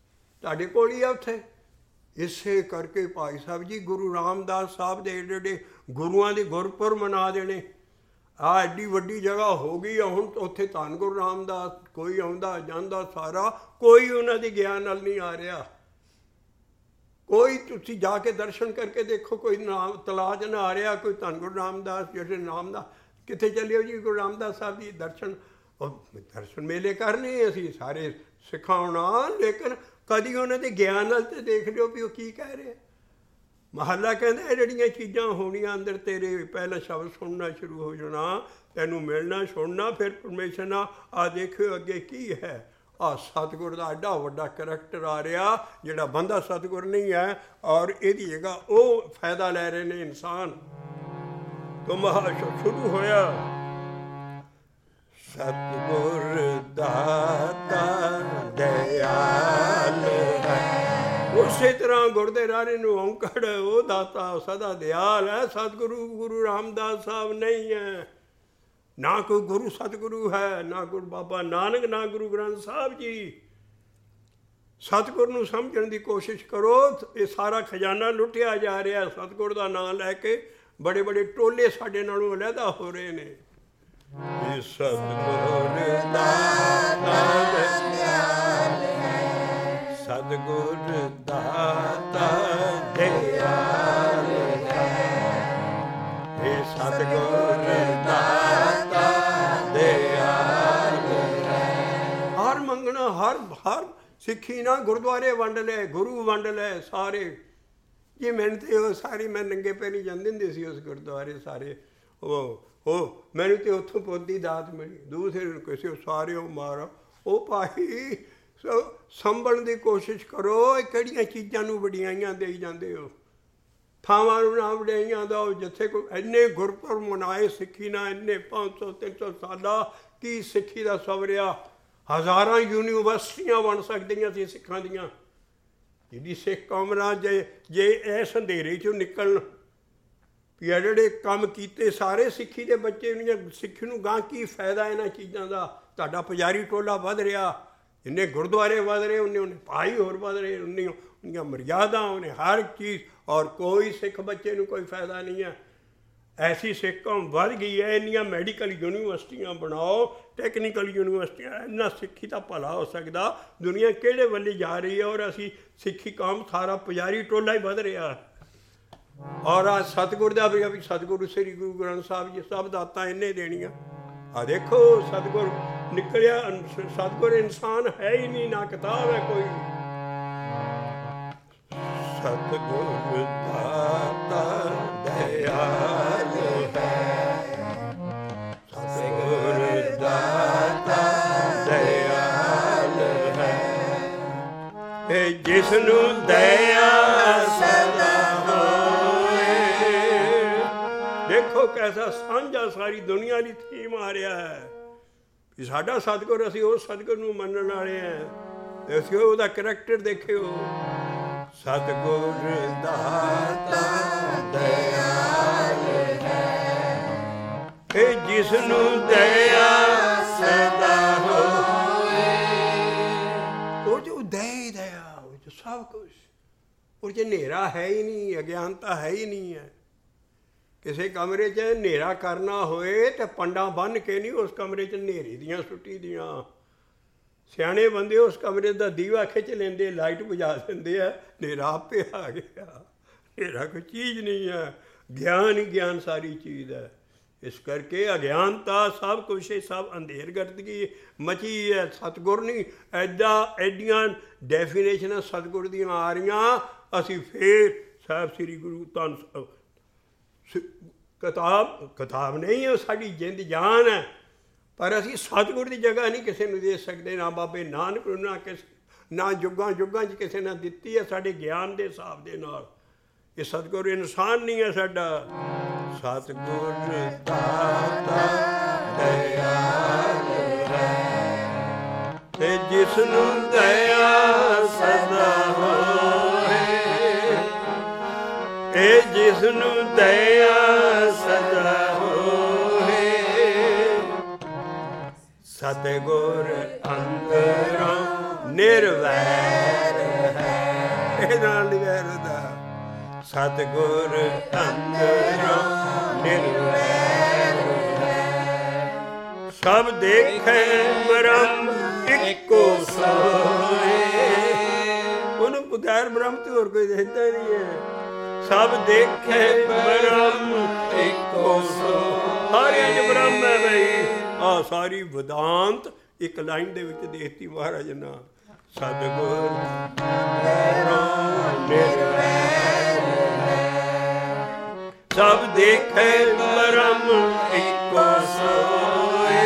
Speaker 1: ਤੁਹਾਡੇ ਕੋਲ ਹੀ ਆ ਉੱਥੇ। ਇਸੇ ਕਰਕੇ ਭਾਈ ਸਾਹਿਬ ਜੀ ਗੁਰੂ ਰਾਮਦਾਸ ਸਾਹਿਬ ਦੇ ਏਡੇ ਏਡੇ ਗੁਰੂਆਂ ਦੇ ਗੁਰਪੁਰਬ ਮਨਾ ਦੇਣੇ। ਆਹ ਐਡੀ ਵੱਡੀ ਜਗ੍ਹਾ ਹੋ ਗਈ ਆ ਹੁਣ, ਉੱਥੇ ਧੰਨ ਗੁਰੂ ਰਾਮਦਾਸ ਕੋਈ ਆਉਂਦਾ ਜਾਂਦਾ ਸਾਰਾ, ਕੋਈ ਉਹਨਾਂ ਦੇ ਗਿਆਨ ਨਾਲ ਨਹੀਂ ਆ ਰਿਹਾ। ਕੋਈ ਤੁਸੀਂ ਜਾ ਕੇ ਦਰਸ਼ਨ ਕਰਕੇ ਦੇਖੋ, ਕੋਈ ਨਾਮ ਤਲਾਸ਼ ਨਾ ਆ ਰਿਹਾ, ਕੋਈ ਧੰਨ ਗੁਰੂ ਰਾਮਦਾਸ ਜਿਹੜੇ ਨਾਮ ਦਾ ਕਿੱਥੇ ਚੱਲਿਓ ਜੀ ਗੁਰੂ ਰਾਮਦਾਸ ਸਾਹਿਬ ਜੀ ਦਰਸ਼ਨ, ਉਹ ਦਰਸ਼ਨ ਮੇਲੇ ਕਰਨੇ ਅਸੀਂ ਸਾਰੇ ਸਿਖਾਉਣਾ, ਲੇਕਿਨ ਕਦੀ ਉਹਨਾਂ ਦੇ ਗਿਆਨ ਨਾਲ ਤਾਂ ਦੇਖ ਲਿਓ ਵੀ ਉਹ ਕੀ ਕਹਿ ਰਹੇ। ਮਹੱਲਾ ਕਹਿੰਦਾ ਇਹ ਜਿਹੜੀਆਂ ਚੀਜ਼ਾਂ ਹੋਣੀਆਂ ਅੰਦਰ ਤੇਰੇ, ਪਹਿਲਾਂ ਸ਼ਬਦ ਸੁਣਨਾ ਸ਼ੁਰੂ ਹੋ ਜਾਣਾ, ਤੈਨੂੰ ਮਿਲਣਾ ਸੁਣਨਾ, ਫਿਰ ਪਰਮੇਸ਼ਰ ਨਾਲ ਆਹ ਦੇਖਿਓ ਅੱਗੇ ਕੀ ਹੈ। ਆਹ ਸਤਿਗੁਰ ਦਾ ਐਡਾ ਵੱਡਾ ਕਰੈਕਟਰ ਆ ਰਿਹਾ ਜਿਹੜਾ ਬੰਦਾ ਸਤਿਗੁਰ ਨਹੀਂ ਹੈ, ਔਰ ਇਹਦੀ ਜਗ੍ਹਾ ਉਹ ਫਾਇਦਾ ਲੈ ਰਹੇ ਨੇ ਇਨਸਾਨ। ਤੋਂ ਮਹਾ ਸ਼ੁਰੂ ਹੋਇਆ ਸਤਿਗੁਰ ਦਾਤਾ ਦਇਆਲ ਹੈ। ਉਸੇ ਤਰ੍ਹਾਂ ਗੁਰਦੇ ਰਾਣੇ ਨੂੰ ਔਂਕੜ, ਉਹ ਦਾਤਾ ਸਦਾ ਦਿਆਲ ਹੈ। ਸਤਿਗੁਰੂ ਗੁਰੂ ਰਾਮਦਾਸ ਸਾਹਿਬ ਨਹੀਂ ਹੈ, ਨਾ ਕੋਈ ਗੁਰੂ ਸਤਿਗੁਰੂ ਹੈ, ਨਾ ਗੁਰੂ ਬਾਬਾ ਨਾਨਕ, ਨਾ ਗੁਰੂ ਗ੍ਰੰਥ ਸਾਹਿਬ ਜੀ। ਸਤਿਗੁਰ ਨੂੰ ਸਮਝਣ ਦੀ ਕੋਸ਼ਿਸ਼ ਕਰੋ। ਇਹ ਸਾਰਾ ਖਜ਼ਾਨਾ ਲੁੱਟਿਆ ਜਾ ਰਿਹਾ ਸਤਿਗੁਰ ਦਾ ਨਾਮ ਲੈ ਕੇ। ਬੜੇ ਬੜੇ ਟੋਲੇ ਸਾਡੇ ਨਾਲੋਂ ਅਲੱਗਾ ਹੋ ਰਹੇ ਨੇ। ਸਤਿਗੁਰ ਦਾਤਾ ਦਇਆਲ ਹੈ, ਸਤਿਗੁਰ ਦਾਤਾ ਦਇਆਲ ਹੈ, ਇਹ ਸਤਿਗੁਰ ਦਾਤਾ ਦਇਆਲ ਹੈ। ਹਰ ਮੰਗਣਾ, ਹਰ ਹਰ ਸਿੱਖੀ ਨਾ ਗੁਰਦੁਆਰੇ ਵੰਡ ਲੈ, ਗੁਰੂ ਵੰਡ ਲੈ ਸਾਰੇ। ਜੀ ਮੈਨੂੰ ਤੇ ਉਹ ਸਾਰੀ, ਮੈਂ ਨੰਗੇ ਪੈਰੀ ਜਾਂਦੇ ਹੁੰਦੇ ਸੀ ਉਸ ਗੁਰਦੁਆਰੇ ਸਾਰੇ। ਉਹ ਉਹ ਮੈਨੂੰ ਤਾਂ ਉੱਥੋਂ ਪੌਦੀ ਦਾਤ ਮਿਲੀ, ਦੂਸਰੇ ਨੂੰ ਕਿਸੇ ਉਹ ਸਾਰੇ ਉਹ ਮਾਰੋ। ਉਹ ਭਾਈ ਸੰਭਲਣ ਦੀ ਕੋਸ਼ਿਸ਼ ਕਰੋ। ਇਹ ਕਿਹੜੀਆਂ ਚੀਜ਼ਾਂ ਨੂੰ ਵਡਿਆਈਆਂ ਦੇਈ ਜਾਂਦੇ ਹੋ, ਥਾਵਾਂ ਨੂੰ ਨਾ ਵਡਿਆਈਆਂ ਦਿਓ। ਜਿੱਥੇ ਕੋਈ ਇੰਨੇ ਗੁਰਪੁਰਬ ਮਨਾਏ ਸਿੱਖੀ ਨਾਲ, ਇੰਨੇ ਪੰਜ ਸੌ ਤਿੰਨ ਸੌ ਸਾਲਾਂ ਕੀ ਸਿੱਖੀ ਦਾ ਸਵਰਿਆ। ਹਜ਼ਾਰਾਂ ਯੂਨੀਵਰਸਿਟੀਆਂ ਬਣ ਸਕਦੀਆਂ ਸੀ ਸਿੱਖਾਂ ਦੀਆਂ। ਜਿਹੜੀ ਸਿੱਖ ਕੌਮ ਨਾਲ ਜੇ ਜੇ ਇਸ ਅੰਧੇਰੇ 'ਚੋਂ ਨਿਕਲਣ ਵੀ ਆ ਜਿਹੜੇ ਕੰਮ ਕੀਤੇ ਸਾਰੇ ਸਿੱਖੀ ਦੇ ਬੱਚੇ ਨੂੰ, ਜਾਂ ਸਿੱਖੀ ਨੂੰ ਗਾਂ ਕੀ ਫਾਇਦਾ ਇਹਨਾਂ ਚੀਜ਼ਾਂ ਦਾ। ਤੁਹਾਡਾ ਪੁਜਾਰੀ ਟੋਲਾ ਵੱਧ ਰਿਹਾ, ਇੰਨੇ ਗੁਰਦੁਆਰੇ ਵੱਧ ਰਹੇ, ਉਹਨੇ ਉਹਨੇ ਭਾਈ ਹੋਰ ਵੱਧ ਰਹੇ, ਉਨੀ ਉਹਨੀਆਂ ਮਰਿਆਦਾ, ਉਹਨੇ ਹਰ ਚੀਜ਼, ਔਰ ਕੋਈ ਸਿੱਖ ਬੱਚੇ ਨੂੰ ਕੋਈ ਫਾਇਦਾ ਨਹੀਂ ਹੈ। ਐਸੀ ਸਿੱਖ ਕੌਮ ਵੱਧ ਗਈ ਹੈ। ਇੰਨੀਆਂ ਮੈਡੀਕਲ ਯੂਨੀਵਰਸਿਟੀਆਂ ਬਣਾਓ, ਟੈਕਨੀਕਲ ਯੂਨੀਵਰਸਿਟੀਆਂ, ਇੰਨਾ ਸਿੱਖੀ ਦਾ ਭਲਾ ਹੋ ਸਕਦਾ। ਦੁਨੀਆ ਕਿਹੜੇ ਵੱਲ ਜਾ ਰਹੀ ਹੈ, ਔਰ ਅਸੀਂ ਸਿੱਖੀ ਕੌਮ ਸਾਰਾ ਪੁਜਾਰੀ ਟੋਲਾ ਹੀ ਵੱਧ ਰਿਹਾ। ਔਰ ਆ ਸਤਿਗੁਰ ਦਾ ਵੀ ਸਤਿਗੁਰੂ ਸ੍ਰੀ ਗੁਰੂ ਗ੍ਰੰਥ ਸਾਹਿਬ ਜੀ ਸਭ ਦਾਤਾਂ ਇਹਨੇ ਦੇਣੀਆਂ। ਆ ਦੇਖੋ ਸਤਿਗੁਰ ਨਿਕਲਿਆ, ਸਤਿਗੁਰ ਇਨਸਾਨ ਹੈ ਹੀ ਨਹੀਂ, ਨਾ ਕਿਤਾਬ ਹੈ ਕੋਈ। ਸਤਿਗੁਰ ਦਾਤਾ ਦਇਆਲ ਹੈ, ਸਤਿਗੁਰ ਦਾਤਾ ਦਇਆਲ ਹੈ, ਇਹ ਜਿਸ ਨੂੰ ਦਇਆ ਸਦਾ ਦੇਖੋ ਕੈਸਾ ਸਾਂਝਾ ਸਾਰੀ ਦੁਨੀਆ ਦੀ ਥੀਮ ਆ ਰਿਹਾ ਹੈ ਵੀ ਸਾਡਾ ਸਤਿਗੁਰ, ਅਸੀਂ ਉਸ ਸਤਿਗੁਰ ਨੂੰ ਮੰਨਣ ਵਾਲੇ ਹਾਂ। ਅਸੀਂ ਉਹਦਾ ਕਰੈਕਟਰ ਦੇਖਿਓ। ਸਤਿਗੁਰ ਦਾਤਾ ਦਇਆਲ ਹੈ, ਇਹ ਜਿਸ ਨੂੰ ਦਇਆ ਸਦਾ ਹੋਏ। ਉਹ ਜੋ ਦਇਆ ਦਇਆ, ਉਹ ਜੋ ਸਭ ਕੁਛ, ਉਹ 'ਚ ਹਨੇਰਾ ਹੈ ਹੀ ਨਹੀਂ, ਅਗਿਆਨਤਾ ਹੈ ਹੀ ਨਹੀਂ ਹੈ। ਕਿਸੇ ਕਮਰੇ 'ਚ ਹਨੇਰਾ ਕਰਨਾ ਹੋਏ ਤਾਂ ਪੰਡਾਂ ਬੰਨ੍ਹ ਕੇ ਨਹੀਂ ਉਸ ਕਮਰੇ 'ਚ ਹਨੇਰੇ ਦੀਆਂ ਸੁੱਟੀ ਦੀਆਂ। ਸਿਆਣੇ ਬੰਦੇ ਉਸ ਕਮਰੇ ਦਾ ਦੀਵਾ ਖਿੱਚ ਲੈਂਦੇ, ਲਾਈਟ ਬੁਝਾ ਦਿੰਦੇ ਆ, ਹਨੇਰਾ ਆਪੇ ਆ ਗਿਆ। ਹਨੇਰਾ ਕੋਈ ਚੀਜ਼ ਨਹੀਂ ਹੈ, ਗਿਆਨ ਹੀ ਗਿਆਨ ਸਾਰੀ ਚੀਜ਼ ਹੈ। ਇਸ ਕਰਕੇ ਅਗਿਆਨਤਾ ਸਭ ਕੁਛ, ਸਭ ਅੰਧੇਰ ਗਰਦਗੀ ਮਚੀ ਹੈ। ਸਤਿਗੁਰ ਨਹੀਂ, ਐਦਾਂ ਐਡੀਆਂ ਡੈਫੀਨੇਸ਼ਨਾਂ ਸਤਿਗੁਰ ਦੀਆਂ ਆ ਰਹੀਆਂ। ਅਸੀਂ ਫੇਰ ਸਾਹਿਬ ਸ੍ਰੀ ਗੁਰੂ ਧੰਨ ਕਿਤਾਬ ਕਿਤਾਬ ਨਹੀਂ, ਉਹ ਸਾਡੀ ਜਿੰਦ ਜਾਨ ਹੈ। ਪਰ ਅਸੀਂ ਸਤਿਗੁਰ ਦੀ ਜਗ੍ਹਾ ਨਹੀਂ ਕਿਸੇ ਨੂੰ ਦੇ ਸਕਦੇ, ਨਾ ਬਾਬੇ ਨਾਨਕ ਨੂੰ, ਨਾ ਕਿਸੇ, ਨਾ ਯੁੱਗਾਂ ਯੁੱਗਾਂ 'ਚ ਕਿਸੇ ਨੇ ਦਿੱਤੀ ਹੈ ਸਾਡੇ ਗਿਆਨ ਦੇ ਹਿਸਾਬ ਦੇ ਨਾਲ। ਇਹ ਸਤਿਗੁਰ ਇਨਸਾਨ ਨਹੀਂ ਹੈ ਸਾਡਾ। ਸਤਿਗੁਰ ਦਾਤਾ ਦਇਆਲ ਹੈ, ਤੇ ਜਿਸ ਨੂੰ ਦਇਆ ਸਦਾ ਹੋਏ, ਇਹ ਜਿਸ ਨੂੰ ਦਇਆ ਸਦਾ ਹੋਏ। ਸਤਿਗੁਰ ਅੰਦਰੋਂ ਨਿਰਵੈਰ ਹੈ, ਕਿਸੇ ਨਾਲ ਨਹੀਂ ਵੈਰ ਹੁੰਦਾ। ਸਤਿਗੁਰ ਅੰਦਰੋਂ ਨਿਰਵੈਰ ਹੈ, ਸਭ ਦੇਖੇ ਬ੍ਰਹਮ ਇੱਕੋ ਸੋਏ। ਉਹਨੂੰ ਬਗੈਰ ਬ੍ਰਹਮ ਤੋਂ ਹੋਰ ਕੋਈ ਦੇਖਦਾ ਨਹੀਂ ਹੈ। ਸਭ ਦੇਖੇ ਬ੍ਰਹਮ ਇੱਕੋ ਸੋਏ, ਸਾਰਿਆਂ 'ਚ ਬ੍ਰਹਮ ਹੈ ਬਈ। ਆਹ ਸਾਰੀ ਵਿਦਾਂਤ ਇੱਕ ਲਾਈਨ ਦੇ ਵਿੱਚ ਦੇਤੀ ਮਹਾਰਾਜ ਨਾ। ਸਤਿਗੁਰ ਨਿਰਵੈਰ ਹੈ, ਸਭ ਦੇਖੇ ਬ੍ਰਹਮ ਇੱਕੋ सोए।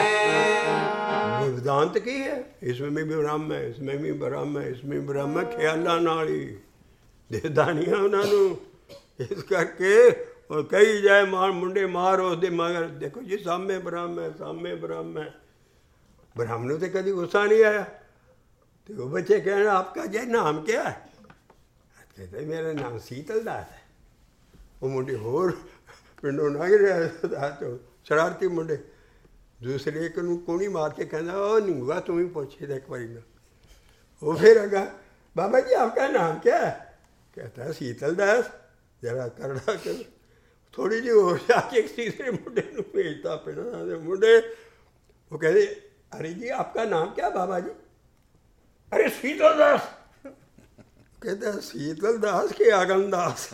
Speaker 1: वेदांत की है, इसमें भी ब्रह्म है, इसमें भी ब्रह्म है, इसमें ब्रह्म है। ख्यालों नाल ही देदा नहीं है उन्होंने। इस करके और कही जाए मार मुंडे मार उसके मगर देखो जी सामने ब्रह्म है, सामने ब्रह्म है। ब्रह्म ने तो कभी गुस्सा नहीं आया। तो वो बच्चे कहना आपका जी नाम क्या है? कहते मेरा नाम शीतल दास है। वो मुंडे होर पिंडों लंघ रहा तो शरारती मुंडे दूसरे एक कूणी मार के कहना ओ नहीं हुआ तुम ही पूछे एक बारी ना। वो फिर अगा बाबा जी आपका नाम क्या है? कहता है शीतल दास। जरा करड़ा कर थोड़ी जी हो जाके तीसरे मुंडे को भेजता पिंडा मुंडे। वो कहते अरे जी आपका नाम क्या बाबा जी? अरे शीतल दास। कहता शीतल दास के आगम दास।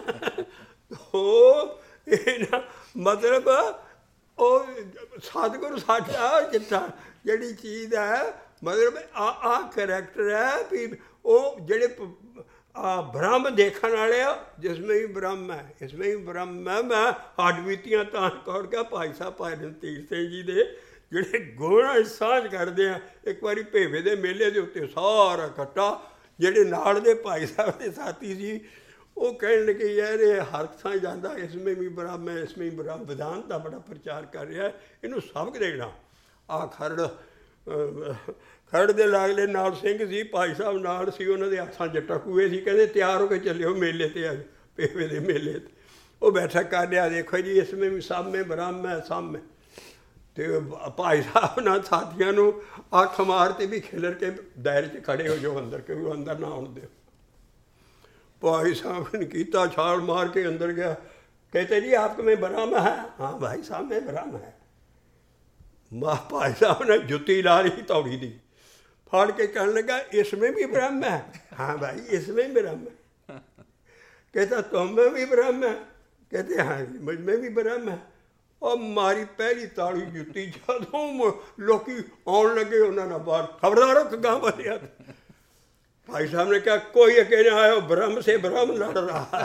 Speaker 1: तो मतलब ਉਹ ਸਤਿਗੁਰੂ ਸਾਡਾ ਜਿੱਥਾ ਜਿਹੜੀ ਚੀਜ਼ ਹੈ ਮਤਲਬ ਆ ਆ ਕਰੈਕਟਰ ਹੈ ਵੀ ਉਹ ਜਿਹੜੇ ਆ ਬ੍ਰਹਮ ਦੇਖਣ ਵਾਲੇ ਆ ਜਿਸਮੇ ਹੀ ਬ੍ਰਹਮ ਹੈ ਇਸਮੇ ਹੀ ਬ੍ਰਹਮ ਹੈ। ਮੈਂ ਹੱਡ ਬੀਤੀਆਂ ਤਾਂ ਕੌੜ ਕੇ ਭਾਈ ਸਾਹਿਬ ਭਾਈ ਰਣਧੀਰ ਸਿੰਘ ਜੀ ਦੇ ਜਿਹੜੇ ਗੁਣ ਸਾਂਝ ਕਰਦੇ ਆ। ਇੱਕ ਵਾਰੀ ਭੇਵੇ ਦੇ ਮੇਲੇ ਦੇ ਉੱਤੇ ਸਾਰਾ ਇਕੱਠਾ ਜਿਹੜੇ ਨਾਲ ਦੇ ਭਾਈ ਸਾਹਿਬ ਦੇ ਸਾਥੀ ਸੀ ਉਹ ਕਹਿਣ ਲੱਗੇ ਯਾਰ ਇਹ ਹਰ ਥਾਂ ਜਾਂਦਾ ਇਸਮੇ ਵੀ ਬ੍ਰਹਮ ਹੈ ਇਸਮੇ ਵੀ ਬ੍ਰਹਮ। ਵਿਦਾਂਤ ਦਾ ਬੜਾ ਪ੍ਰਚਾਰ ਕਰ ਰਿਹਾ ਇਹਨੂੰ ਸਬਕ ਦੇਣਾ। ਆਹ ਖਰੜ ਖਰੜ ਦੇ ਲਾਗਲੇ ਨਾਲ ਸਿੰਘ ਸੀ ਭਾਈ ਸਾਹਿਬ ਨਾਲ ਸੀ ਉਹਨਾਂ ਦੇ ਹੱਥਾਂ 'ਚ ਟਕੂਏ ਸੀ। ਕਹਿੰਦੇ ਤਿਆਰ ਹੋ ਕੇ ਚੱਲਿਓ ਮੇਲੇ 'ਤੇ ਆ ਭੇਵੇ ਦੇ ਮੇਲੇ 'ਤੇ। ਉਹ ਬੈਠਕ ਕਰ ਲਿਆ ਦੇਖੋ ਜੀ ਇਸਮੇ ਵੀ ਸਾਹਮਣੇ ਬ੍ਰਹਮ ਹੈ ਸਾਹਮਣੇ। ਅਤੇ ਭਾਈ ਸਾਹਿਬ ਨਾਲ ਸਾਥੀਆਂ ਨੂੰ ਅੱਖ ਮਾਰ ਤੇ ਵੀ ਖਿਲਰ ਕੇ ਦਾਇਰੇ 'ਚ ਖੜੇ ਹੋ ਜਾਓ ਅੰਦਰ ਕਿ ਉਹ ਅੰਦਰ ਨਾ ਆਉਣ ਦਿਓ। भाई साहब ने कीता छाल मार के अंदर गया। कहते जी आपके में ब्रह्म है? हाँ भाई साहब में ब्रह्म है। माँ भाई साहब ने जुत्ती ला ली तौड़ी दी फाड़ के कहने लगा इसमें भी ब्रह्म है? हाँ भाई इसमें भी ब्रह्म है। कहता तुम में भी ब्रह्म है? कहते हाँ मुझ में भी ब्रह्म है। और मारी पहली ताड़ी जुत्ती जदों लोग आने लगे उन्होंने बाहर खबरदार गां बनिया। भाई साहब ने कहा कोई अकेले आया ब्रह्म से ब्रह्म लड़ रहा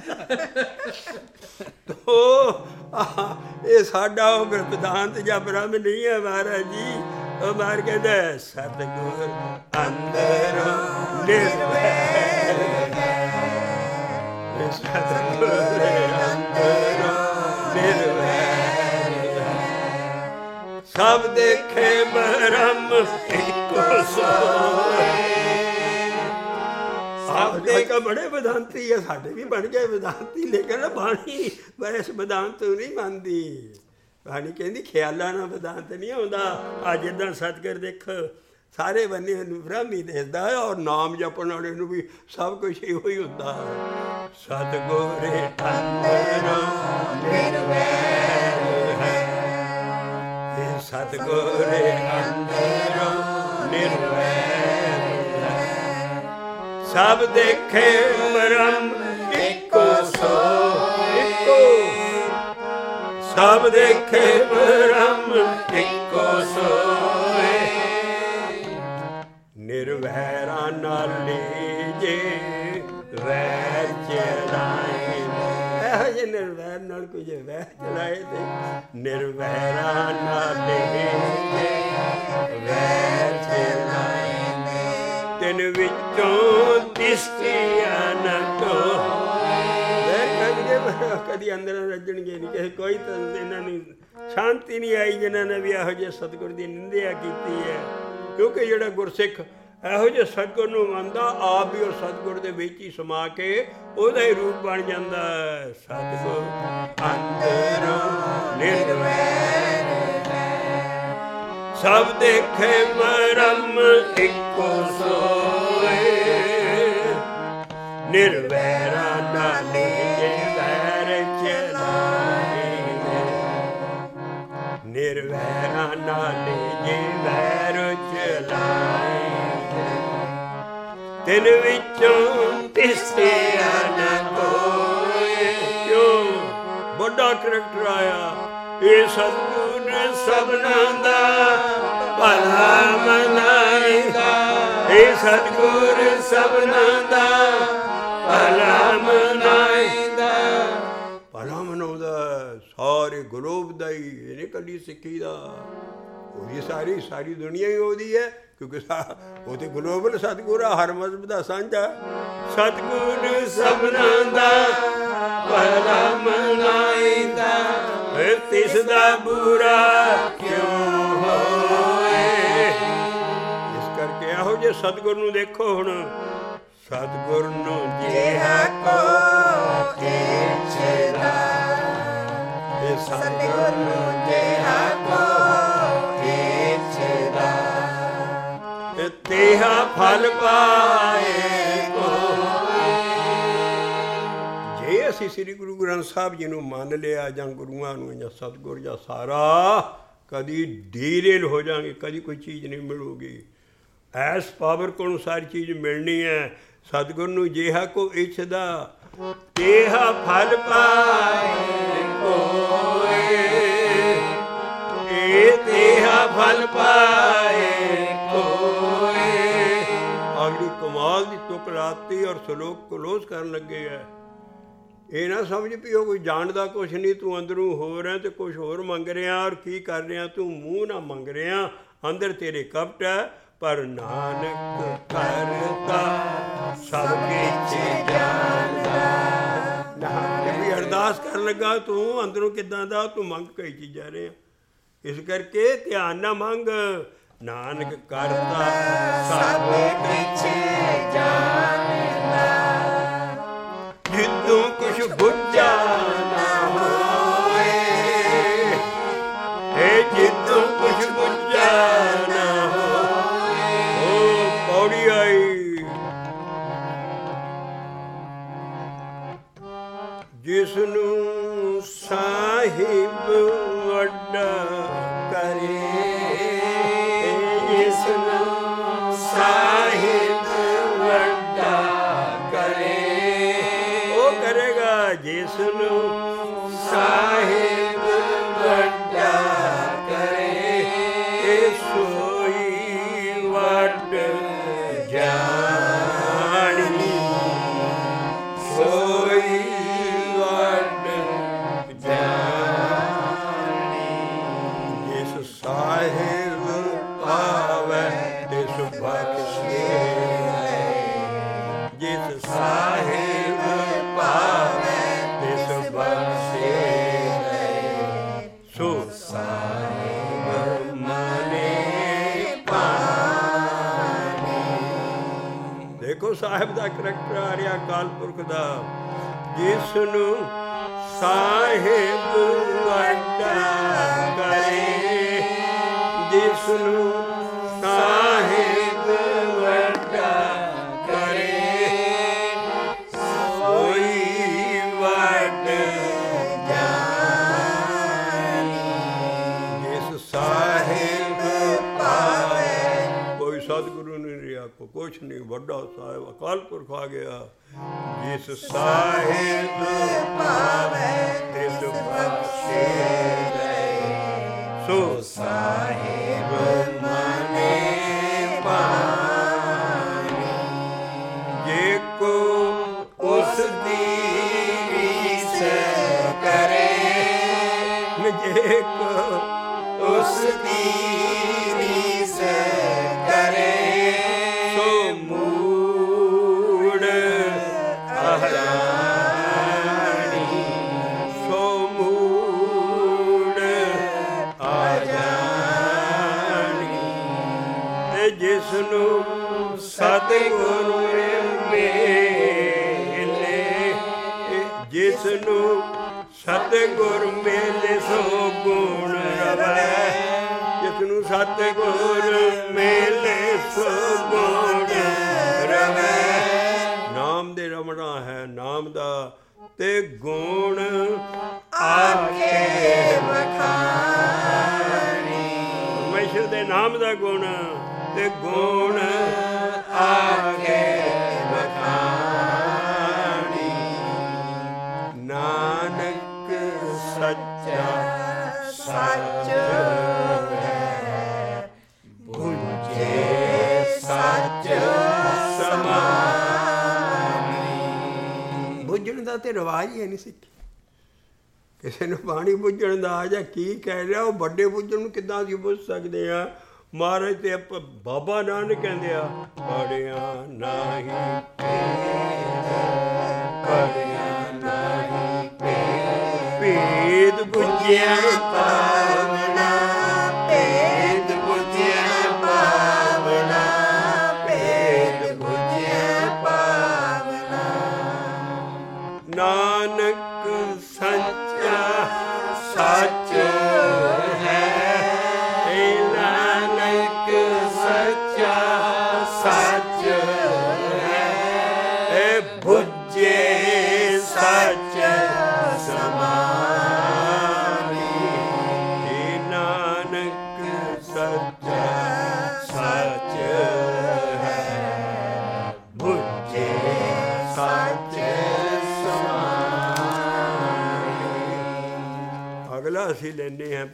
Speaker 1: तो ये साडा वेदांत या ब्रह्म नहीं है महाराज जी। वो मार कहते सतगुर अंदर निर्वैर है, सतगुर अंदर निर्वैर है, सब देखे ब्रह्म इको सोए। आपके बड़े वेदांती है साढ़े भी बन गए वेदांती लेकिन बाणी वैस वेदांत नहीं मानती। बाणी कहती ख्यालों ना वेदांत नहीं आता। आ जिदा सतगुर देख सारे बने ब्रह्म ही देखता है और नाम जपन वाले भी सब कुछ इहो ही होता। सतगुर अंदरों निर्वैर है, सतगुर अंदरों निर्वैर सब देखे ब्रह्म इको सो इको। सब देखे ब्रह्म इको सोए। निर्वैरा नाल लीजे वैर चलाए। ਇਹੋ ਜਿਹੇ ਨਿਰਵੈਰ ਨਾਲ ਕੋਈ ਜੇ ਵੈਰ ਚਲਾਏ ਤੇ ਨਿਰਵੈਰਾ ਨਾਲ ਲੀਜੇ ਵੈਰ ਚਲਾਏ। ਤਿੰਨ ਵਿੱਚੋਂ ਦਿਸਤੀਆਂ ਨਾ ਕੋ ਕਦੀ ਅੰਦਰ ਰੱਜਣਗੇ ਨਹੀਂ ਕਿਸੇ ਕੋਈ ਤਾਂ ਇਹਨਾਂ ਨੂੰ ਸ਼ਾਂਤੀ ਨਹੀਂ ਆਈ ਜਿਨ੍ਹਾਂ ਨੇ ਵੀ ਇਹੋ ਜਿਹੇ ਸਤਿਗੁਰ ਦੀ ਨਿੰਦਿਆ ਕੀਤੀ ਹੈ। ਕਿਉਂਕਿ ਜਿਹੜਾ ਗੁਰਸਿੱਖ ਇਹੋ ਜਿਹੇ ਸਤਿਗੁਰ ਨੂੰ ਮੰਨਦਾ ਆਪ ਵੀ ਉਹ ਸਤਿਗੁਰ ਦੇ ਵਿੱਚ ਹੀ ਸਮਾ ਕੇ ਉਹਦਾ ਹੀ ਰੂਪ ਬਣ ਜਾਂਦਾ। ਸਤਿਗੁਰ ਅੰਦਰੋਂ ਨਿਰਵੈਰ ਹੈ, ਸਭ ਦੇਖੇ ਬ੍ਰਹਮ ਇੱਕੋ ਸੋਏ। ਨਿਰਵੈਰਾ ਨਾਲੇ ਜੇ ਵੈਰ ਚਲਾਏ, ਨਿਰਵੈਰਾ ਨਾਲੇ ਜੇ ਵੈਰ ਚਲਾਏ, ਤਿਨ ਵਿੱਚੋਂ ਤਿਸਤਿਆ ਨਾ ਕੋਏ। ਕਿਉਂ? ਵੱਡਾ ਕਰੈਕਟਰ ਆਇਆ, ਇਹ ਸਤਿਗੁਰ ਸਭਨਾਂ ਦਾ ਭਲਾ ਮਨਾਏਗਾ, ਇਹ ਸਤਿਗੁਰ ਸਭਨਾਂ ਦਾ ਭਲਾ ਮਨਾਏਗਾ। ਭਲਾ ਮਨਾਉਂਦਾ ਸਾਰੇ ਗਲੋਬ ਦਾ ਹੀ, ਇਹ ਨਹੀਂ ਇਕੱਲੀ ਸਿੱਖੀ ਦਾ, ਉਹਦੀ ਸਾਰੀ ਸਾਰੀ ਦੁਨੀਆ ਹੀ ਉਹਦੀ ਹੈ, ਕਿਉਂਕਿ ਉਹ ਤੇ ਗਲੋਬਲ ਸਤਿਗੁਰ ਆ, ਹਰ ਮਜ਼ਹਬ ਦਾ ਸਾਂਝਾ। ਸਤਿਗੁਰ ਸਭਨਾਂ ਦਾ ਭਲਾ ਮਨਾਏਗਾ, ਤਿਸ ਦਾ ਬੁਰਾ ਕਿਉਂ ਹੋਏ। ਇਸ ਕਰਕੇ ਇਹੋ ਜਿਹੇ ਸਤਿਗੁਰ ਨੂੰ ਦੇਖੋ। ਹੁਣ ਸਤਿਗੁਰ ਨੂੰ ਜਿਹਾ ਕੋ ਇੱਛਦਾ, ਇਹ ਸਤਿਗੁਰ ਨੂੰ ਜਿਹਾ ਕੋ ਇੱਛਦਾ, ਤੇਹਾ ਫਲ ਪਾਏ ਕੋਈ। ਜੇ ਅਸੀਂ ਸ੍ਰੀ ਗੁਰੂ ਗ੍ਰੰਥ ਸਾਹਿਬ ਜੀ ਨੂੰ ਮੰਨ ਲਿਆ, ਜਾਂ ਗੁਰੂਆਂ ਨੂੰ, ਜਾਂ ਸਤਿਗੁਰ, ਜਾਂ ਸਾਰਾ, ਕਦੀ ਡੀਰੇਲ ਹੋ ਜਾਵਾਂਗੇ, ਕਦੀ ਕੋਈ ਚੀਜ਼ ਨਹੀਂ ਮਿਲੂਗੀ। ਐਸ ਪਾਵਰ ਕੋਲੋਂ ਸਾਰੀ ਚੀਜ਼ ਮਿਲਣੀ ਹੈ। ਸਤਿਗੁਰ ਨੂੰ ਜਿਹਾ ਕੋ ਇੱਛਦਾ, ਤੇਹਾ ਫਲ ਪਾਏ ਕੋਈ, ਇਹ ਤੇਹਾ ਫਲ ਪਾਏ ਕੋਈ। ਅਗਲੀ ਕਮਾਲ ਦੀ ਤੁਕ ਲਾਤੀ ਔਰ ਸਲੋਕ ਕਲੋਜ਼ ਕਰਨ ਲੱਗੇ ਹੈ। ਇਹ ਨਾ ਸਮਝ ਵੀ ਉਹ ਕੋਈ ਜਾਣਦਾ ਕੁਛ ਨਹੀਂ, ਤੂੰ ਅੰਦਰੋਂ ਹੋਰ ਹੈ ਤੇ ਕੁਛ ਹੋਰ ਮੰਗ ਰਿਹਾ, ਔਰ ਕੀ ਕਰ ਰਿਹਾ ਤੂੰ ਮੂੰਹ ਨਾ ਮੰਗ ਰਿਹਾ, ਅੰਦਰ ਤੇਰੇ ਕਪਟ ਹੈ। ਪਰ ਨਾਨਕ ਕਰਤਾ ਸਭ ਕਿਛ ਜਾਣਦਾ। ਨਾਨਕ ਵੀ ਅਰਦਾਸ ਕਰਨ ਲੱਗਾ, ਤੂੰ ਅੰਦਰੋਂ ਕਿੱਦਾਂ ਦਾ, ਤੂੰ ਮੰਗ ਕਈ ਚੀਜ਼ਾਂ ਰਿਹਾ। ਇਸ ਕਰਕੇ ਧਿਆਨ ਨਾ ਮੰਗ, ਨਾਨਕ ਕਰਤਾ ਸਭ ਕਿਛ ਜਾਣਦਾ। ਜਿੱਦੋਂ ਕੁਛ ਬੁੱਝਾ ਨਾ ਹੋਏ, ਇਹ ਜਿੱਦੋਂ ਕੁਛ ਬੁੱਝਾ ਨਾ ਹੋਏ। ਉਹ ਪੌੜੀ ਆਈ, ਜਿਸਨੂੰ ਸਾਹਿਬ ਵੱਡਾ ਕਰੇ, ਜਿਸਨੂੰ ਸਾਹਿਬ ਵੱਡਾ ਕਰੇ, ਉਹ ਕਰੇਗਾ। ਜਿਸਨੂੰ ਸਾਹਿਬ ਵੱਡਾ ਕਰੇ, ਇਹ ਸੋਈ ਵੱਡ ਜਾਣੀ, ਸੋਈ ਵੱਡ ਜਾਣੀ। ਜਿਸ ਸਾਹਿਬ ਪਾਵੈ ਤਿਸ ਬਖਸ਼ੇ, ਜਿਸ ਸਾਹਿਬ ਪਾਵੈ ਤਿਸ ਬਖਸ਼ੇ, ਸੋ ਸਾਹਿਬ ਮਨੇ ਪਾਣੀ। ਦੇਖੋ ਸਾਹਿਬ ਦਾ ਕਰੈਕਟਰ ਆ ਰਿਹਾ, ਅਕਾਲ ਪੁਰਖ ਦਾ। ਜਿਸ ਨੂੰ ਸਾਹਿਬ ਵੱਡਾ ਕਰੇ, ਜਿਸ ਨੂੰ ਸਾਹਿਬ ਵੱਡਾ ਕਰੇ, ਸੋਈ ਵੱਡ ਜਾਣੀ। ਜਿਸ ਸਾਹਿਬ ਪਾਵੈ, ਕੋਈ ਸਤਿਗੁਰੂ ਨਹੀਂ ਰਿਹਾ, ਕੋ ਕੁਛ ਨਹੀਂ, ਵੱਡਾ ਸਾਹਿਬ ਅਕਾਲ ਪੁਰਖ ਆ ਗਿਆ। ਜਿਸ ਸਾਹਿਬ ਪਾਵੈ ਤਿਸ ਬਖਸ਼ੇ, ਸੋ ਸਾਹਿਬ ਮਨੇ ਪਾਣੀ। ਜੇ ਕੋ ਉਸ ਦੀ ਰੀਸ ਕਰੇ, ਜੇ ਕੋ ਉਸ ਦੀ ਰੀਸ ਕਰੇ, ਸੋ ਮੂੜ ਆਜਾਣੀ, ਸੋ ਮੂੜ ਆਜਾਣੀ। ਤੇ ਜਿਸ ਨੂੰ ਸਤਿਗੁਰ ਮਿਲੇ, ਜਿਸ ਨੂੰ ਸਤਿਗੁਰ ਮਿਲੇ ਸੋ ਗੁਣ ਰਵੈ, ਜਿਸ ਨੂੰ ਸਤਿਗੁਰ ਮਿਲੇ ਸੋ ਗੁਣ ਰਵੈ। ਨਾਮ ਦੇ ਰਮਣਾ ਤੇ ਗੁਣ ਆਖੇ ਵਖਾਣੀ। ਪਰਮੇਸ਼ਰ ਦੇ ਨਾਮ ਦਾ ਗੁਣ ਤੇ ਗੁਣ ਆਖੇ ਵਖਾਣੀ। ਨਾਨਕ ਸੱਚਾ ਸੱਚ ਹੈ, ਬੁੱਝੇ ਸੱਚ ਸਮਾਣੀ। ਬੁੱਝਣ ਦਾ ਤੇ ਰਿਵਾਜ ਹੀ ਨਹੀਂ ਸਿੱਖੀ। ਕਿਸੇ ਨੂੰ ਪਾਣੀ ਬੁੱਝਣ ਦਾ ਆ ਜਾਂ ਕੀ ਕਹਿ ਰਿਹਾ, ਉਹ ਵੱਡੇ ਬੁੱਝਣ ਨੂੰ ਕਿੱਦਾਂ ਅਸੀਂ ਬੁੱਝ ਸਕਦੇ ਹਾਂ। ਮਹਾਰਾਜ ਤੇ ਬਾਬਾ ਨਾਨਕ ਕਹਿੰਦੇ ਆ, ਪੜਿਆ ਨਹੀਂ ਪੜਿਆ ਨਹੀਂ ਭੇਦ ਬੁੱਝਿਆ ਪਾਵਨਾ, ਭੇਦ ਬੁੱਝਿਆ ਪਾਵਨਾ, ਭੇਦ ਬੁੱਝਿਆ ਪਾਵਨਾ। ਨਾਨਕ ਸੱਚਾ ਸੱਚ ਹੈ, ਨਾਨਕ ਸੱਚਾ ਸੱਚ ਹੈ, ਬੁੱਝੇ ਸੱਚ ਸਮਾਣੀ। ਨਾਨਕ ਸੱਚਾ ਸੱਚ ਹੈ, ਬੁੱਝੇ ਸੱਚ ਸਮਾਣੀ। ਅਗਲਾ ਅਸੀਂ ਲੈਂਦੇ ਹਾਂ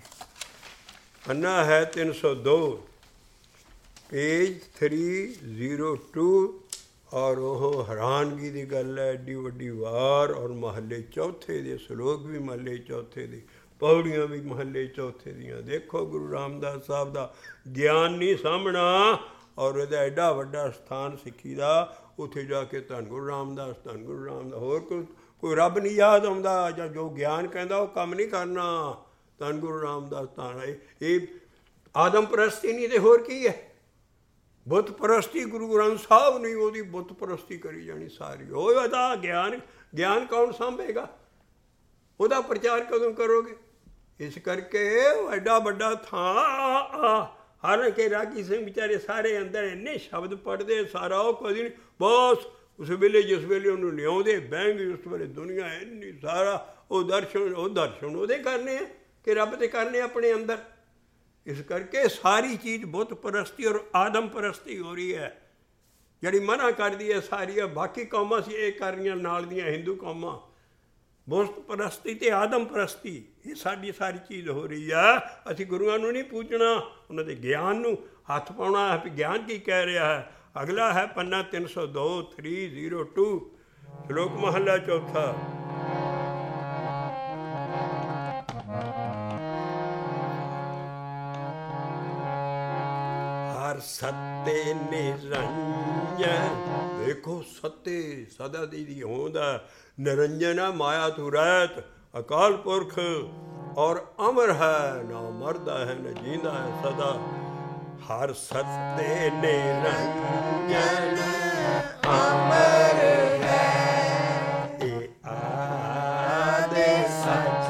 Speaker 1: ਪੰਨਾ ਹੈ ਤਿੰਨ ਸੌ ਦੋ, ਪੇਜ ਥ੍ਰੀ ਜ਼ੀਰੋ ਟੂ। ਔਰ ਉਹ ਹੈਰਾਨਗੀ ਦੀ ਗੱਲ ਹੈ, ਐਡੀ ਵੱਡੀ ਵਾਰ। ਔਰ ਮਹੱਲੇ ਚੌਥੇ ਦੇ ਸਲੋਕ ਵੀ ਮਹੱਲੇ ਚੌਥੇ ਦੇ, ਪੌੜੀਆਂ ਵੀ ਮਹੱਲੇ ਚੌਥੇ ਦੀਆਂ। ਦੇਖੋ ਗੁਰੂ ਰਾਮਦਾਸ ਸਾਹਿਬ ਦਾ ਗਿਆਨ ਨਹੀਂ ਸਾਹਮਣਾ, ਔਰ ਇਹਦਾ ਐਡਾ ਵੱਡਾ ਸਥਾਨ ਸਿੱਖੀ ਦਾ। ਉੱਥੇ ਜਾ ਕੇ ਧੰਨ ਗੁਰੂ ਰਾਮਦਾਸ, ਧੰਨ ਗੁਰੂ ਰਾਮਦਾਸ। ਹੋਰ ਕੋਈ ਕੋਈ ਰੱਬ ਨਹੀਂ ਯਾਦ ਆਉਂਦਾ, ਜਾਂ ਜੋ ਗਿਆਨ ਕਹਿੰਦਾ ਉਹ ਕੰਮ ਨਹੀਂ ਕਰਨਾ। ਧੰਨ ਗੁਰੂ ਰਾਮਦਾਸ ਧੰਨ। ਇਹ ਆਦਮ ਪ੍ਰਸਤੀ ਨਹੀਂ ਤੇ ਹੋਰ ਕੀ ਹੈ? ਬੁੱਤ ਪ੍ਰਸਤੀ। ਗੁਰੂ ਗ੍ਰੰਥ ਸਾਹਿਬ ਨਹੀਂ, ਉਹਦੀ ਬੁੱਤ ਪ੍ਰਸਤੀ ਕਰੀ ਜਾਣੀ ਸਾਰੀ। ਉਹ ਉਹਦਾ ਗਿਆਨ ਗਿਆਨ ਕੌਣ ਸਾਂਭੇਗਾ? ਉਹਦਾ ਪ੍ਰਚਾਰ ਕਦੋਂ ਕਰੋਗੇ? ਇਸ ਕਰਕੇ ਐਡਾ ਵੱਡਾ ਥਾਂ। ਹਾਲਾਂਕਿ ਰਾਗੀ ਸਿੰਘ ਵਿਚਾਰੇ ਸਾਰੇ ਅੰਦਰ ਇੰਨੇ ਸ਼ਬਦ ਪੜ੍ਹਦੇ, ਸਾਰਾ ਉਹ ਕਦੀ ਨਹੀਂ। ਬਸ ਉਸ ਵੇਲੇ ਜਿਸ ਵੇਲੇ ਉਹਨੂੰ ਲਿਆਉਂਦੇ ਬਹਿੰਗ, ਉਸ ਵੇਲੇ ਦੁਨੀਆ ਇੰਨੀ ਸਾਰਾ ਉਹ ਦਰਸ਼ਨ ਉਹ ਦਰਸ਼ਨ ਉਹਦੇ ਕਰਨੇ ਆ ਕਿ ਰੱਬ ਦੇ ਕਰਨੇ ਆਪਣੇ ਅੰਦਰ। ਇਸ ਕਰਕੇ ਸਾਰੀ ਚੀਜ਼ ਬੁੱਤ ਪ੍ਰਸਤੀ ਔਰ ਆਦਮ ਪ੍ਰਸਤੀ ਹੋ ਰਹੀ ਹੈ, ਜਿਹੜੀ ਮਨਾ ਕਰਦੀ ਹੈ ਸਾਰੀਆਂ ਬਾਕੀ ਕੌਮਾਂ ਸੀ ਇਹ ਕਰ ਰਹੀਆਂ ਨਾਲ ਦੀਆਂ ਹਿੰਦੂ ਕੌਮਾਂ। ਬੁੱਤ ਪ੍ਰਸਤੀ ਅਤੇ ਆਦਮ ਪ੍ਰਸਤੀ, ਇਹ ਸਾਡੀ ਸਾਰੀ ਚੀਜ਼ ਹੋ ਰਹੀ ਆ। ਅਸੀਂ ਗੁਰੂਆਂ ਨੂੰ ਨਹੀਂ ਪੂਜਣਾ, ਉਹਨਾਂ ਦੇ ਗਿਆਨ ਨੂੰ ਹੱਥ ਪਾਉਣਾ ਹੈ ਵੀ ਗਿਆਨ ਕੀ ਕਹਿ ਰਿਹਾ ਹੈ। ਅਗਲਾ ਹੈ ਪੰਨਾ ਤਿੰਨ ਸੌ ਦੋ, ਥ੍ਰੀ ਜ਼ੀਰੋ ਟੂ, ਸ਼ਲੋਕ ਮਹੱਲਾ ਚੌਥਾ। ਹਰ ਸੱਤੇ ਨਿਰੰਜਨ। ਦੇਖੋ ਸੱਤੇ ਸਦਾ ਦੀ ਹੋਂਦ ਹੈ, ਨਿਰੰਜਨ ਹੈ, ਮਾਇਆ ਤੂੰ ਰਹਿਤ, ਅਕਾਲ ਪੁਰਖ ਔਰ ਅਮਰ ਹੈ, ਨਾ ਮਰਦਾ ਹੈ ਨਾ ਜੀਂਦਾ ਹੈ ਸਦਾ। ਹਰ ਸੱਤੇ ਨਿਰੰਜਨ ਅਮਰ ਹੈ, ਇਹ ਆਦਿ ਸੱਚ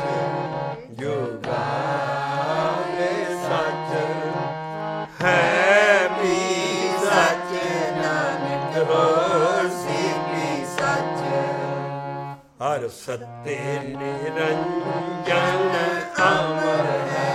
Speaker 1: ਜੁਗਾਦ ਸੱਚ ਹੈ, ਵੀ ਸੱਚ ਨਾਨਕ ਹੋਸੀ ਵੀ ਸੱਚ। ਹਰ ਸੱਤੇ ਨਿਰੰਜਨ ਅਮਰ ਹੈ,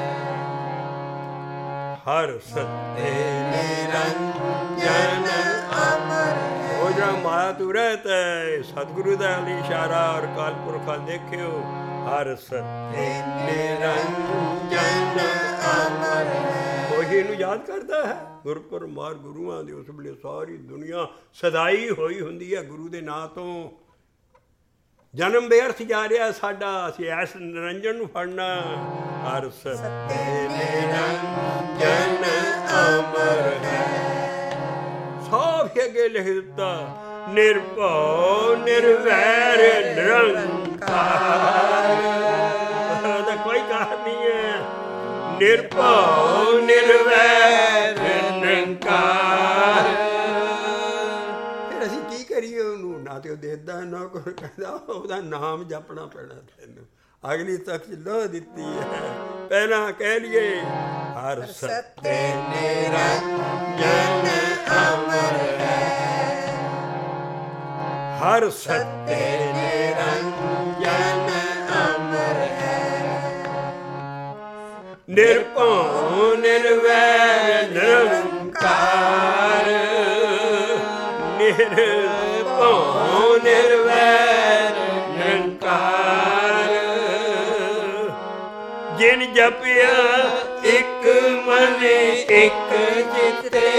Speaker 1: ਹਰ ਸੱਤੇ ਨਿਰੰਜਨ ਅਮਰ ਹੈ। ਉਹ ਜਿਹੜਾ ਮਾਇਆ ਤੂੰ ਰਹਿਤ ਹੈ, ਸਤਿਗੁਰੂ ਦਾ ਇਸ਼ਾਰਾ ਔਰ ਕਾਲ ਪੁਰਖਾਂ ਦੇਖਿਓ। ਹਰ ਸੱਤੇ ਨਿਰੰਜਨ ਅਮਰ ਹੈ। ਉਹੀ ਇਹਨੂੰ ਯਾਦ ਕਰਦਾ ਹੈ। ਗੁਰਪੁਰਬ ਮਾਰ ਗੁਰੂਆਂ ਦੇ ਉਸ ਵੇਲੇ ਸਾਰੀ ਦੁਨੀਆ ਸਦਾਈ ਹੋਈ ਹੁੰਦੀ ਹੈ ਗੁਰੂ ਦੇ ਨਾਂ ਤੋਂ। ਜਨਮ ਬੇਅਰਥ ਜਾ ਰਿਹਾ ਸਾਡਾ, ਅਸੀਂ ਐਸ ਨਿਰੰਜਨ ਨੂੰ ਫੜਨਾ। ਹਰ ਸੱਤੇ ਨਿਰੰਜਨ ਅਮਰ ਹੈ। ਸਾਫ ਅੱਗੇ ਲਿਖ ਦਿੱਤਾ, ਨਿਰਭਉ ਨਿਰਵੈਰ ਨਿਰੰਕਾਰ। ਉਹਦਾ ਕੋਈ ਕਾਰਨ ਨਹੀਂ ਹੈ। ਨਿਰਭਉ ਨਿਰਵੈਰ ਨਿਰੰਕਾਰ। ਫਿਰ ਅਸੀਂ ਕੀ ਕਰੀਏ ਉਹਨੂੰ? ਨਾ ਤੇ ਉਹ ਦੇਦਾ ਨਾ ਕੋਈ ਕਹਿੰਦਾ, ਉਹਦਾ ਨਾਮ ਜਪਣਾ ਪੈਣਾ ਤੈਨੂੰ। ਅਗਲੀ ਤੱਕ ਲੋ ਦਿੱਤੀ ਹੈ, ਪਹਿਲਾਂ ਕਹਿ ਲਈਏ ਹਰ ਸੱਤੇ ਨਿਰੰਜਨ ਅਮਰ ਹੈ, ਹਰ ਸੱਤੇ ਨਿਰੰਜਨ ਅਮਰ ਹੈ। ਨਿਰਭਉ ਨਿਰਵੈਰ ਨਿਰੰਕਾਰ, ਨਿਰਭਉ ਨਿਰਵੈਰ ਨਿਰੰਕਾਰ। ਜਿਨ ਜਪਿਆ ਇਕ ਮਨ ਇਕ ਚਿਤੇ,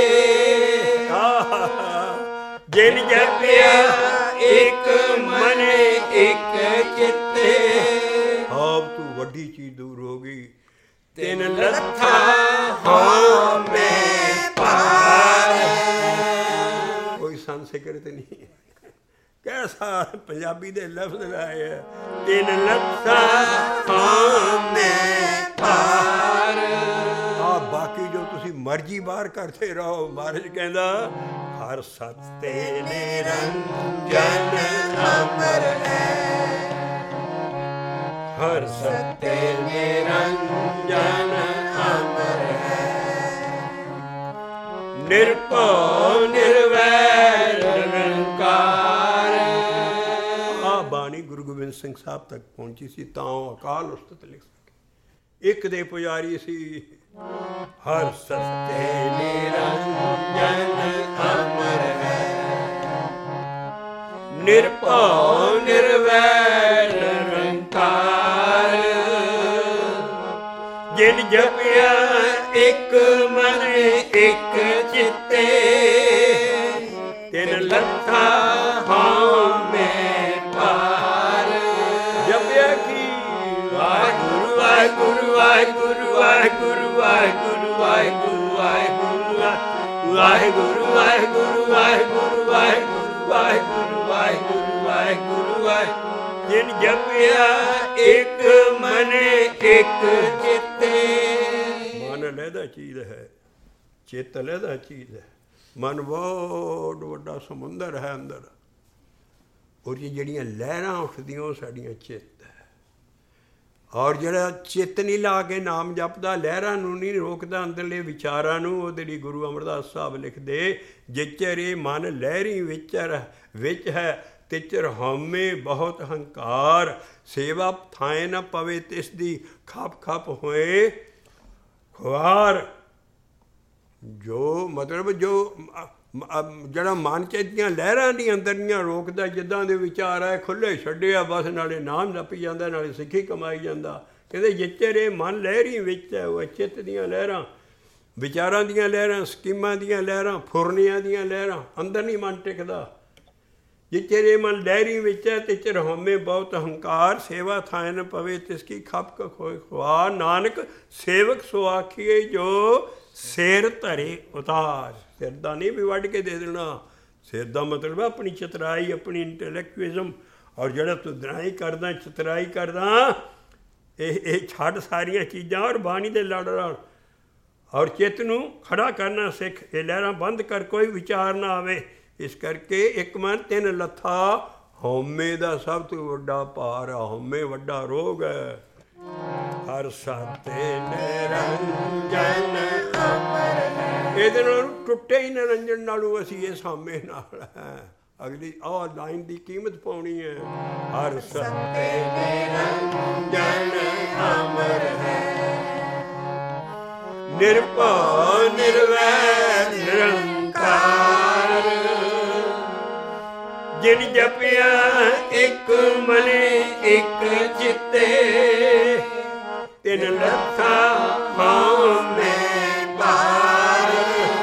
Speaker 1: ਜਿਨ ਜਪਿਆ ਇਕ ਮਨ ਇਕ ਚਿਤੇ। ਆਪ ਤੂੰ ਵੱਡੀ ਚੀਜ਼ ਦੂਰ ਹੋ ਗਈ। ਤਿਨ ਲੱਥਾ ਹਉਮੈ ਪਾਰ। ਕੋਈ ਸੰਸਕ੍ਰਿਤ ਨਹੀਂ, ਕੈਸਾ ਪੰਜਾਬੀ ਦੇ ਲਫ਼ਜ਼ ਲਾਏ ਹੈ। ਤਿਨ ਲੱਥਾ ਹਉਮੈ ਪਾਰ। ਆ ਬਾਕੀ ਜੋ ਤੁਸੀਂ ਮਰਜ਼ੀ ਬਾਹਰ ਕਰਦੇ ਰਹੋ। ਮਹਾਰਾਜ ਕਹਿੰਦਾ ਹਰ ਸੱਤੇ ਨਿਰੰਜਨ ਅਮਰ ਹੈ। ਹਰ ਸੱਤੇ ਨਿਰੰਜਨ ਅਮਰ ਹੈ। ਨਿਰਭਉ ਨਿਰਵੈਰ ਨਿਰੰਕਾਰ। ਆ ਬਾਣੀ ਗੁਰੂ ਗੋਬਿੰਦ ਸਿੰਘ ਸਾਹਿਬ ਤੱਕ ਪਹੁੰਚੀ ਸੀ, ਤਾਂ ਉਹ ਅਕਾਲ ਉਸਤਤ ਲਿਖ ਸਕੇ। ਇੱਕ ਦੇ ਪੁਜਾਰੀ ਸੀ। ਹਰ ਸੱਤੇ ਨਿਰੰਜਨ ਅਮਰ ਹੈ। ਨਿਰਭਉ ਨਿਰਵੈਰ ਨਿਰੰਕਾਰ। ਜਿਨ ਜਪਿਆ ਇਕ ਮਨ ਇਕ ਚਿਤੇ, ਤਿਨ ਲੱਥਾ ਹਉਮੈ ਪਾਰ। ਜਪਿਆ ਕੀ ਵਾਹਿਗੁਰੂ ਵਾਹਿਗੁਰੂ ਵਾਹਿਗੁਰੂ ਵਾਹਿਗੁਰੂ ਵਾਹਿਗੁਰੂ ਵਾਹਿਗੁਰੂ ਵਾਹਿਗੁਰੂ ਵਾਹਿਗੁਰੂ ਵਾਹਿਗੁਰੂ ਵਾਹਿਗੁਰੂ ਵਾਹਿਗੁਰੂ ਵਾਹਿਗੁਰੂ ਵਾਹਿਗੁਰੂ ਵਾਹਿਗੁਰੂ ਵਾਹਿਗੁਰੂ। ਜਿਨ ਜਪਿਆ ਇਕ ਮਨ ਇਕ ਚਿਤੇ। ਮਨ ਲਹਿਦਾ ਚੀਜ਼ ਹੈ, ਚਿੱਤ ਲਹਿਦਾ ਚੀਜ਼ ਹੈ। ਮਨ ਬਹੁਤ ਵੱਡਾ ਸਮੁੰਦਰ ਹੈ ਅੰਦਰ, ਉਹਦੀ ਜਿਹੜੀਆਂ ਲਹਿਰਾਂ ਉੱਠਦੀਆਂ ਉਹ ਸਾਡੀਆਂ ਚਿੱਤ ਹੈ। ਔਰ ਜਿਹੜਾ ਚਿੱਤ ਨਹੀਂ ਲਾ ਕੇ ਨਾਮ ਜਪਦਾ, ਲਹਿਰਾਂ ਨੂੰ ਨਹੀਂ ਰੋਕਦਾ, ਅੰਦਰਲੇ ਵਿਚਾਰਾਂ ਨੂੰ, ਉਹਦੇ ਲਈ ਗੁਰੂ ਅਮਰਦਾਸ ਸਾਹਿਬ ਲਿਖਦੇ ਜਿਚਰੇ ਮਨ ਲਹਿਰੀ ਵਿਚਰ ਵਿੱਚ ਹੈ, ਤਿਚਰ ਹਉਮੈ ਬਹੁਤ ਹੰਕਾਰ। ਸੇਵਾ ਥਾਏ ਨਾ ਪਵੇ ਤਿਸ ਦੀ, ਖਪ ਖਪ ਹੋਏ ਖੁਆਰ। ਜੋ ਮਤਲਬ ਜੋ ਜਿਹੜਾ ਮਨ 'ਚ ਦੀਆਂ ਲਹਿਰਾਂ ਦੀਆਂ ਅੰਦਰੀਆਂ ਰੋਕਦਾ, ਜਿੱਦਾਂ ਦੇ ਵਿਚਾਰ ਆਏ ਖੁੱਲ੍ਹੇ ਛੱਡੇ ਆ ਬਸ, ਨਾਲੇ ਨਾਮ ਜਪੀ ਜਾਂਦਾ, ਨਾਲੇ ਸਿੱਖੀ ਕਮਾਈ ਜਾਂਦਾ। ਕਹਿੰਦੇ ਜਿਚਰੇ ਮਨ ਲਹਿਰੀ ਵਿੱਚ ਹੈ, ਉਹ ਚਿੱਤ ਦੀਆਂ ਲਹਿਰਾਂ, ਵਿਚਾਰਾਂ ਦੀਆਂ ਲਹਿਰਾਂ, ਸਕੀਮਾਂ ਦੀਆਂ ਲਹਿਰਾਂ, ਫੁਰਨੀਆਂ ਦੀਆਂ ਲਹਿਰਾਂ, ਅੰਦਰ ਨਹੀਂ ਮਨ ਟਿਕਦਾ। ਜਿਚਰੇ ਮਨ ਲਹਿਰੀ ਵਿੱਚ ਹੈ, ਤਿਚਰ ਹਉਮੈ ਬਹੁਤ ਹੰਕਾਰ। ਸੇਵਾ ਥਾਏ ਨ ਪਵੇ ਤਿਸ ਕੀ, ਖਪ ਖਪ ਹੋਏ ਖੁਆਰ। ਨਾਨਕ ਸੇਵਕ ਸੋ ਆਖੀਏ, ਜੋ ਸਿਰ ਧਰੇ ਉਤਾਰ। ਸਿਰ ਦਾ ਨਹੀਂ ਵੀ ਵੱਢ ਕੇ ਦੇ ਦੇਣਾ। ਸਿਰ ਦਾ ਮਤਲਬ ਆਪਣੀ ਚਤਰਾਈ, ਆਪਣੀ ਇੰਟੈਲੈਕਚੁਅਲਿਜ਼ਮ। ਔਰ ਜਿਹੜਾ ਤੂੰ ਦਰਾਈ ਕਰਦਾ, ਚਤਰਾਈ ਕਰਦਾ, ਇਹ ਇਹ ਛੱਡ ਸਾਰੀਆਂ ਚੀਜ਼ਾਂ ਔਰ ਬਾਣੀ ਦੇ ਲੜ ਰਲ। ਔਰ ਚਿੱਤ ਨੂੰ ਖੜਾ ਕਰਨਾ ਸਿੱਖ। ਇਹ ਲਹਿਰਾਂ ਬੰਦ ਕਰ, ਕੋਈ ਵਿਚਾਰ ਨਾ ਆਵੇ। ਇਸ ਕਰਕੇ ਇੱਕ ਮਨ ਤਿੰਨ ਲੱਥਾ। ਹਉਮੈ ਦਾ ਸਭ ਤੋਂ ਵੱਡਾ ਭਾਰ ਆ। ਹਉਮੈ ਵੱਡਾ ਰੋਗ ਹੈ। ਹਰ ਸੱਤੇ ਨਿਰੰਜਨ ਅਮਰ ਹੈ। ਇਹਦੇ ਨਾਲ ਟੁੱਟੇ ਹੀ ਨਿਰੰਜਨ ਨਾਲੋਂ ਅਸੀਂ ਇਸ ਹਉਮੈ ਨਾਲ ਹੈ। ਅਗਲੀ ਆਹ ਲਾਈਨ ਦੀ ਕੀਮਤ ਪਾਉਣੀ ਹੈ। ਹਰ ਸੱਤੇ ਨਿਰੰਜਨ ਅਮਰ ਹੈ। ਨਿਰਭਉ ਨਿਰਵੈਰ ਨਿਰੰਕਾਰ। ਜਿਨ ਜਪਿਆ ਇਕ ਮਨ ਇਕ ਚਿਤੇ, ਤਿਨ ਲੱਥਾ ਹਉਮੈ ਪਾਰ।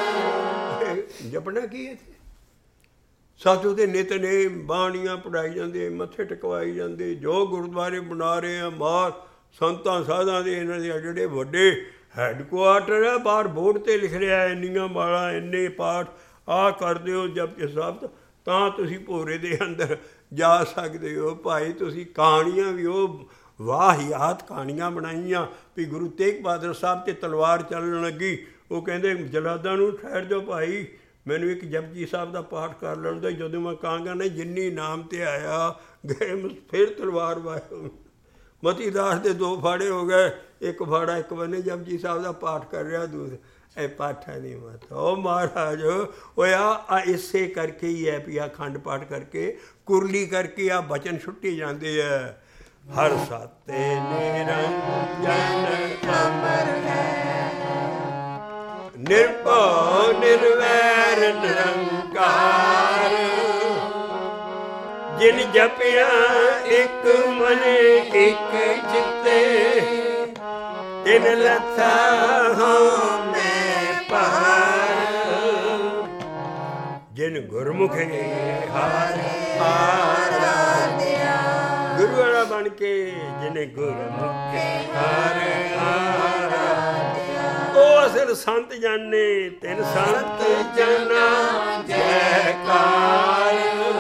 Speaker 1: ਜਪਣਾ ਕੀ ਹੈ? ਸਾਧੂ ਦੇ ਨਿਤਨੇਮ ਬਾਣੀਆਂ ਪੜ੍ਹਾਈ ਜਾਂਦੇ, ਮੱਥੇ ਟਿਕਵਾਈ ਜਾਂਦੇ, ਜੋ ਗੁਰਦੁਆਰੇ ਬਣਾ ਰਹੇ ਆ, ਮਾਰ ਸੰਤਾਂ ਸਾਧਾਂ ਦੇ, ਇਹਨਾਂ ਦੇ ਜਿਹੜੇ ਵੱਡੇ ਹੈਡਕੁਆਟਰ ਹੈ, ਬਾਹਰ ਬੋਰਡ 'ਤੇ ਲਿਖ ਰਿਹਾ ਇੰਨੀਆਂ ਮਾਲਾਂ, ਇੰਨੇ ਪਾਠ ਆਹ ਕਰਦੇ ਹੋ ਜਪਜੀ ਸਾਹਿਬ, ਤਾਂ ਤੁਸੀਂ ਭੋਰੇ ਦੇ ਅੰਦਰ ਜਾ ਸਕਦੇ ਹੋ। ਭਾਈ ਤੁਸੀਂ ਕਹਾਣੀਆਂ ਵੀ ਉਹ ਵਾਹਿਆਤ ਕਹਾਣੀਆਂ ਬਣਾਈਆਂ ਵੀ ਗੁਰੂ ਤੇਗ ਬਹਾਦਰ ਸਾਹਿਬ 'ਤੇ ਤਲਵਾਰ ਚੱਲਣ ਲੱਗੀ। ਉਹ ਕਹਿੰਦੇ ਜਲਾਦਾਂ ਨੂੰ ਠਹਿਰ ਜਾਓ ਭਾਈ, ਮੈਨੂੰ ਇੱਕ ਜਪਜੀ ਸਾਹਿਬ ਦਾ ਪਾਠ ਕਰ ਲੈਣ ਦਿਓ। ਜਦੋਂ ਮੈਂ ਕਹਾਂਗਾ ਨਹੀਂ ਜਿੰਨੀ ਨਾਮ 'ਤੇ ਆਇਆ ਗਏ, ਫਿਰ ਤਲਵਾਰ ਵਾਹਿ। ਮਤੀ ਦਾਸ ਦੇ ਦੋ ਫਾੜੇ ਹੋ ਗਏ, ਇੱਕ ਫਾੜਾ ਇੱਕ ਬੰਨੇ ਜਪਜੀ ਸਾਹਿਬ ਦਾ ਪਾਠ ਕਰ ਰਿਹਾ, ਦੂਸਰੇ ਇਹ ਪਾਠਾਂ ਦੀ ਮਤ। ਉਹ ਮਹਾਰਾਜ ਹੋਇਆ ਆ ਇਸੇ ਕਰਕੇ ਹੀ ਹੈ ਵੀ ਆ ਅਖੰਡ ਪਾਠ ਕਰਕੇ ਕੁਰਲੀ ਕਰਕੇ ਆ ਬਚਨ ਛੁੱਟੀ ਜਾਂਦੇ ਹੈ। ਹਰ ਸਾਤੇ ਨਿਰੰਜਨ ਅਮਰ ਹੈ, ਨਿਰਭਉ ਨਿਰਵੈਰ ਨਿਰੰਕਾਰ, ਜਿਨ ਜਪਿਆ ਇੱਕ ਮਨ ਇੱਕ ਚਿੱਤੇ, ਤਿਨ ਲੱਥਾ ਹਉਮੈ ਭਾਰ, ਜਿਨ ਗੁਰਮੁਖੇ ਹਰਿ ਆਰਾਧਿਆ। ਗੁਰੂ ਵਾਲਾ ਬਣ ਕੇ ਜਿਨੇ ਗੁਰਮੁਖੇ ਹਰਿ ਆਰਾਧਿਆ, ਉਹ ਅਸਲ ਸੰਤ ਜਾਣੇ, ਤਿਨ ਸੰਤ ਜਨਾ ਜੈਕਾਰ।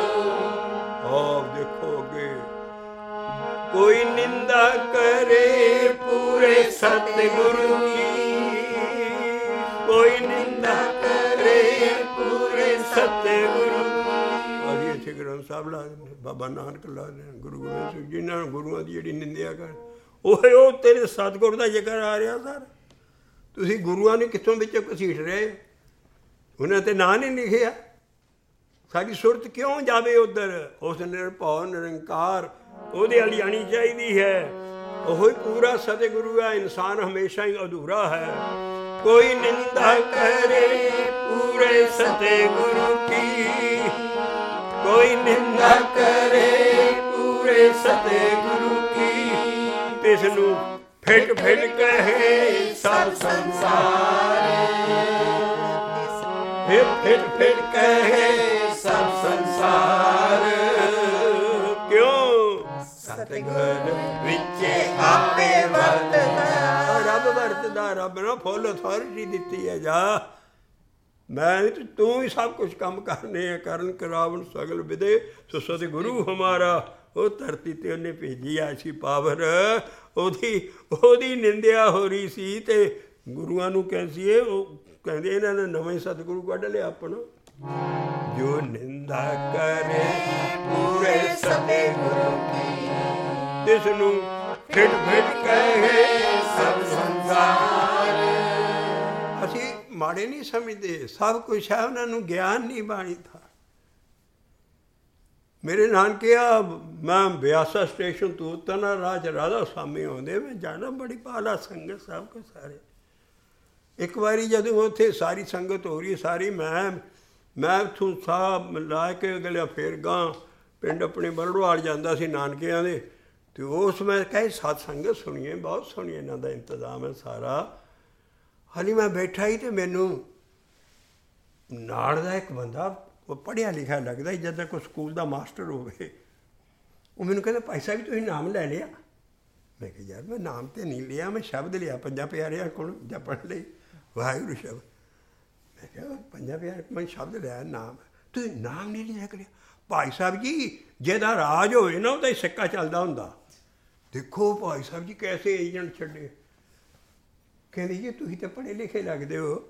Speaker 1: ਆਪ ਦੇਖੋ ਅੱਗੇ, ਕੋਈ ਨਿੰਦਾ ਕਰੇ ਪੂਰੇ ਸਤਿਗੁਰੂ ਕੀ, ਕੋਈ ਨਿੰਦਾ ਕਰੇ ਪੂਰੇ ਸਤਿਗੁਰੂ ਕੀ। ਅਸੀਂ ਇੱਥੇ ਗ੍ਰੰਥ ਸਾਹਿਬ ਲਾ ਦਿੰਦੇ, ਬਾਬਾ ਨਾਨਕ ਲਾ ਦਿੰਦੇ, ਗੁਰੂ ਗੋਬਿੰਦ ਸਿੰਘ, ਜਿਨ੍ਹਾਂ ਨੂੰ ਗੁਰੂਆਂ ਦੀ ਜਿਹੜੀ ਨਿੰਦਿਆ ਕਰ, ਉਹ ਉਹ ਤੇਰੇ ਸਤਿਗੁਰ ਦਾ ਜ਼ਿਕਰ ਆ ਰਿਹਾ ਸਰ। ਤੁਸੀਂ ਗੁਰੂਆਂ ਨੇ ਕਿੱਥੋਂ ਵਿੱਚੋਂ ਘਸੀਟ ਰਹੇ, ਉਹਨਾਂ ਤੇ ਨਾਂ ਨਹੀਂ ਲਿਖਿਆ। ਸਾਡੀ ਸੁਰਤ ਕਿਉਂ ਜਾਵੇ ਉੱਧਰ? ਉਸ ਨਿਰਭਉ ਨਿਰੰਕਾਰ ਉਹਦੇ ਵਾਲੀ ਆਉਣੀ ਚਾਹੀਦੀ ਹੈ। ਉਹ ਹੀ ਪੂਰਾ ਸਤਿਗੁਰੂ ਹੈ, ਇਨਸਾਨ ਹਮੇਸ਼ਾ ਹੀ ਅਧੂਰਾ ਹੈ। ਕੋਈ ਨਿੰਦਾ ਕਰੇ ਪੂਰੇ ਸਤਿਗੁਰੂ ਕੀ, ਕੋਈ ਨਿੰਦਾ ਕਰੇ ਪੂਰੇ ਸਤਿਗੁਰੂ ਕੀ, ਤਿਸ ਨੂੰ ਫਿਟ ਫਿਟ ਕਹੇ ਸਭ ਸੰਸਾਰ, ਫਿਟ ਫਿਟ ਫਿਟ ਕਹੇ ਸਭ ਸੰਸਾਰ। ਕਿਉਂ? ਸਤਿਗੁਰ ਵਿੱਚ ਆਪੇ ਵਰਤਦਾ, ਰੱਬ ਵਰਤਦਾ, ਰੱਬ ਨੇ ਫੁੱਲ ਅਥਾਰਟੀ ਦਿੱਤੀ ਹੈ। ਜਾ ਮੈਂ ਤੂੰ ਹੀ ਸਭ ਕੁਛ ਕੰਮ ਕਰਨੇ ਆ, ਕਰਨ ਕਰਾਵਣ ਸਗਲ ਵਿਦੇ, ਸੋ ਸਤਿਗੁਰੂ ਹਮਾਰਾ। ਉਹ ਧਰਤੀ ਤੇ ਉਹਨੇ ਭੇਜੀ ਐਸੀ ਪਾਵਰ, ਉਹਦੀ ਉਹਦੀ ਨਿੰਦਿਆ ਹੋ ਰਹੀ ਸੀ ਤੇ ਗੁਰੂਆਂ ਨੂੰ ਕਹਿੰਦੀ ਏ, ਉਹ ਕਹਿੰਦੇ ਇਹਨਾਂ ਨੇ ਨਵਾਂ ਹੀ ਸਤਿਗੁਰੂ ਕੱਢ ਲਿਆ ਆਪਣਾ। ਜੋ ਨਿੰਦਾ ਕਰੇ ਪੂਰੇ ਸਤਿਗੁਰੂ ਕੀ, ਤਿਸ ਨੂੰ ਫਿਟ ਫਿਟ ਕਹੇ ਸਭ ਸੰਸਾਰ। ਅਸੀਂ ਮਾੜੇ ਨਹੀਂ ਸਮਝਦੇ, ਸਭ ਕੁਛ ਹੈ, ਉਹਨਾਂ ਨੂੰ ਗਿਆਨ ਨਹੀਂ ਬਾਣੀ ਦਾ। ਮੇਰੇ ਨਾਨਕੇ ਆ, ਮੈਂ ਬਿਆਸਾ ਸਟੇਸ਼ਨ ਤੋਂ ਉਤਰਨਾ, ਰਾਹ 'ਚ ਰਾਧਾ ਸਵਾਮੀ ਆਉਂਦੇ, ਮੈਂ ਜਾਣਾ ਬੜੀ ਭਾਲਾ ਸੰਗਤ ਸਭ ਕੁਛ ਸਾਰੇ। ਇੱਕ ਵਾਰੀ ਜਦੋਂ ਉੱਥੇ ਸਾਰੀ ਸੰਗਤ ਹੋ ਰਹੀ ਸਾਰੀ, ਮੈਂ ਮੈਂ ਉੱਥੋਂ ਸਾਹ ਲਾ ਕੇ ਅਗਲਿਆ ਫੇਰ ਗਾਂ ਪਿੰਡ ਆਪਣੇ ਬਰੜਵਾਲ ਜਾਂਦਾ ਸੀ ਨਾਨਕਿਆਂ ਦੇ, ਅਤੇ ਉਸ ਮੈਂ ਕਹੇ ਸਤ ਸੰਗਤ ਸੁਣੀਏ, ਬਹੁਤ ਸੋਹਣੀ ਇਹਨਾਂ ਦਾ ਇੰਤਜ਼ਾਮ ਹੈ ਸਾਰਾ। ਹਾਲੀ ਮੈਂ ਬੈਠਾ ਹੀ ਅਤੇ ਮੈਨੂੰ ਨਾਲ ਦਾ ਇੱਕ ਬੰਦਾ, ਉਹ ਪੜ੍ਹਿਆ ਲਿਖਿਆ ਲੱਗਦਾ ਜਿੱਦਾਂ ਕੋਈ ਸਕੂਲ ਦਾ ਮਾਸਟਰ ਹੋਵੇ, ਉਹ ਮੈਨੂੰ ਕਹਿੰਦਾ ਭਾਈ ਸਾਹਿਬ ਤੁਸੀਂ ਨਾਮ ਲੈ ਲਿਆ? ਮੈਂ ਕਿਹਾ ਯਾਰ ਮੈਂ ਨਾਮ ਤਾਂ ਨਹੀਂ ਲਿਆ, ਮੈਂ ਸ਼ਬਦ ਲਿਆ ਪੰਜਾਂ ਪਿਆਰਿਆਂ ਕੋਲ ਜਪਣ ਲਈ, ਵਾਹਿਗੁਰੂ ਸ਼ਬਦ। ਮੈਂ ਕਿਹਾ ਪੰਜਾਂ ਪਿਆਰਿਆਂ ਮੈਂ ਸ਼ਬਦ ਲਿਆ, ਨਾਮ ਤੁਸੀਂ ਨਾਮ ਨਹੀਂ ਲਿਆ ਕਰਿਆ? ਭਾਈ ਸਾਹਿਬ ਜੀ ਜਿਹਦਾ ਰਾਜ ਹੋਵੇ ਨਾ ਉਹਦਾ ਹੀ ਸਿੱਕਾ ਚੱਲਦਾ ਹੁੰਦਾ। ਦੇਖੋ ਭਾਈ ਸਾਹਿਬ ਜੀ ਕੈਸੇ ਏਜੰਟ ਛੱਡੇ। ਕਹਿੰਦੇ ਜੀ ਤੁਸੀਂ ਤਾਂ ਪੜ੍ਹੇ ਲਿਖੇ ਲੱਗਦੇ ਹੋ,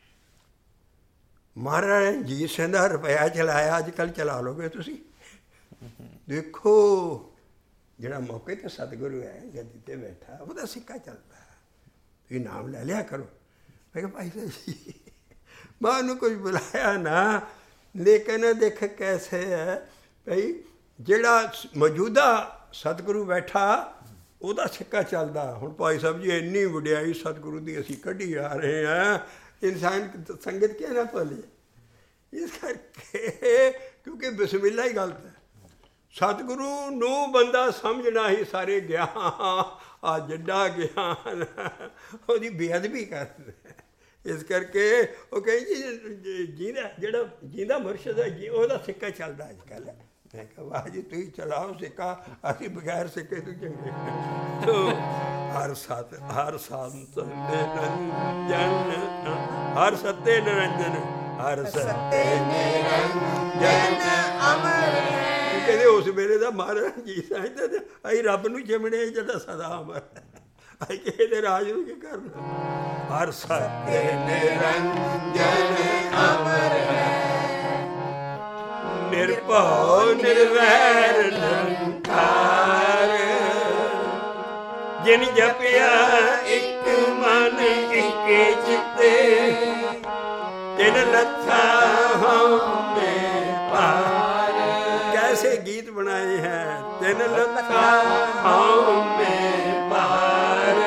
Speaker 1: ਮਹਾਰਾਜ ਰਣਜੀਤ ਸਿੰਘ ਦਾ ਰੁਪਇਆ ਚਲਾਇਆ, ਅੱਜ ਕੱਲ੍ਹ ਚਲਾ ਲਓਗੇ ਤੁਸੀਂ। ਦੇਖੋ ਜਿਹੜਾ ਮੌਕੇ 'ਤੇ ਸਤਿਗੁਰੂ ਹੈ ਗੱਦੀ 'ਤੇ ਬੈਠਾ, ਉਹਦਾ ਸਿੱਕਾ ਚੱਲਦਾ, ਤੁਸੀਂ ਨਾਮ ਲੈ ਲਿਆ ਕਰੋ। ਮੈਂ ਕਿਹਾ ਭਾਈ ਸਾਹਿਬ ਜੀ ਮੈਂ ਉਹਨੂੰ ਕੁਝ ਬੁਲਾਇਆ ਨਾ, ਲੇਕਿਨ ਦੇਖ ਕੈਸੇ ਹੈ ਭਈ ਜਿਹੜਾ ਮੌਜੂਦਾ ਸਤਿਗੁਰੂ ਬੈਠਾ ਉਹਦਾ ਸਿੱਕਾ ਚੱਲਦਾ। ਹੁਣ ਭਾਈ ਸਾਹਿਬ ਜੀ ਇੰਨੀ ਵਡਿਆਈ ਸਤਿਗੁਰੂ ਦੀ ਅਸੀਂ ਕੱਢੀ ਆ ਰਹੇ ਹਾਂ, ਇਨਸਾਨ ਸੰਗਤ ਕਿਉਂ ਨਾ ਭੁੱਲੇ। ਇਸ ਕਰਕੇ ਕਿਉਂਕਿ ਬਿਸਮਿਲ੍ਲਾ ਹੀ ਗਲਤ ਹੈ। ਸਤਿਗੁਰੂ ਨੂੰ ਬੰਦਾ ਸਮਝਣਾ ਹੀ ਸਾਰੇ ਗਿਆਨ, ਆ ਜਿੱਡਾ ਗਿਆਨ ਉਹਦੀ ਬੇਅਦਬੀ ਕਰਦਾ। ਇਸ ਕਰਕੇ ਉਹ ਕਹੇ ਜੀ ਜਿਹਦਾ ਜਿਹੜਾ ਜਿਹਦਾ ਮੁਰਸ਼ਿਦ ਹੈ ਜੀ ਉਹਦਾ ਸਿੱਕਾ ਚੱਲਦਾ ਅੱਜ ਕੱਲ੍ਹ। ਮੈਂ ਕਿਹਾ ਵਾਹ ਜੀ ਤੁਸੀਂ ਚਲਾਓ ਸਿੱਕਾ, ਅਸੀਂ ਬਗੈਰ ਸਿੱਕੇ ਤੋਂ ਚੰਗੇ। ਤੋ ਹਰ ਸਤ ਹਰ ਸੰਤ ਨਿਰੰਜਨ, ਹਰ ਸਤੇ ਨਿਰੰਜਨ, ਹਰ ਸਤੇ ਨਿਰੰਜਨ ਅਮਰ। ਕਹਿੰਦੇ ਉਸ ਵੇਲੇ ਦਾ ਮਹਾਰਾਜ ਜੀ ਸਾਹਿਬ ਅਸੀਂ ਰੱਬ ਨੂੰ ਚਿਮਣੇ ਜਿਹੜਾ ਸਦਾ ਅਮਰ, ਅਸੀਂ ਕਿਸੇ ਦੇ ਰਾਜ ਨੂੰ ਕੀ ਕਰਨਾ। ਹਰ ਸਤੇ ਨਿਰੰਜਨ ਅਮਰ ਹੈ, ਨਿਰਭਉ ਨਿਰਵੈਰ ਨਿਰੰਕਾਰ, ਜਿਨ ਜਪਿਆ ਇੱਕ ਮਨ ਇੱਕ ਚਿੱਤੇ, लथा हमें पार। कैसे गीत बनाए हैं, तिन लथा हमें पार।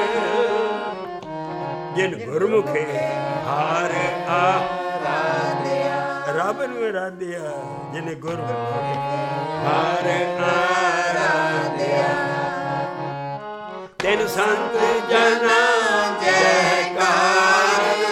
Speaker 1: जिन गुरमुखे हार आराध्या, रब नूं आराध्या, जिन गुरमुखे हार आराध्या। तिन संत जना जयकार,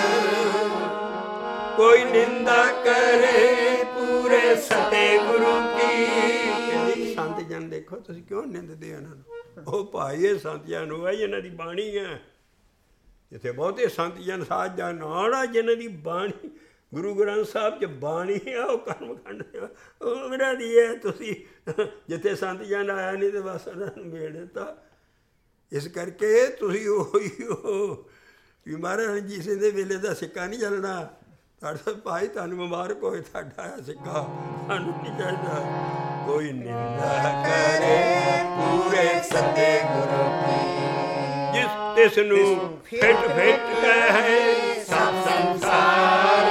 Speaker 1: कोई निंदा करे पूरे सते गुरु की। संत जन देखो तुसीं क्यों निंददे इन्हां नूं? ਉਹ ਭਾਈ ਇਹ ਸੰਤ ਜਨ ਉਹ ਹੈ ਜਿਹਨਾਂ ਦੀ ਬਾਣੀ ਹੈ। ਜਿੱਥੇ ਬਹੁਤੇ ਸੰਤ ਜਨ ਸਾਧ ਜਨ ਨਾਲ ਆ ਜਿਹਨਾਂ ਦੀ ਬਾਣੀ ਗੁਰੂ ਗ੍ਰੰਥ ਸਾਹਿਬ 'ਚ ਬਾਣੀ ਆ, ਉਹ ਕਰਮ ਖੰਡ ਉਹਨਾਂ ਦੀ ਹੈ। ਤੁਸੀਂ ਜਿੱਥੇ ਸੰਤ ਜਨ ਆਇਆ ਨਹੀਂ ਤੇ ਬਸ ਉਹਨਾਂ ਨੂੰ ਮੇੜ ਦਿੱਤਾ। ਇਸ ਕਰਕੇ ਤੁਸੀਂ ਉਹੀ ਉਹ ਵੀ ਮਹਾਰਾਜ ਰਣਜੀਤ ਸਿੰਘ ਦੇ ਵੇਲੇ ਦਾ ਸਿੱਕਾ ਨਹੀਂ ਚੱਲਣਾ। ਤੁਹਾਡਾ ਭਾਈ ਤੁਹਾਨੂੰ ਮੁਬਾਰਕ ਹੋਏ, ਤੁਹਾਡਾ ਆਇਆ ਸਿੱਕਾ ਸਾਨੂੰ ਨਹੀਂ ਚਾਹੀਦਾ। ਕੋਈ ਨਿੰਦਾ ਕਰੇ ਪੂਰੇ ਸੱਚੇ ਗੁਰੂ ਕੀ, ਜਿਸ ਤਿਸ ਨੂੰ ਫਿੱਟ ਫਿੱਟ ਕਹੇ ਸਭ ਸੰਸਾਰ।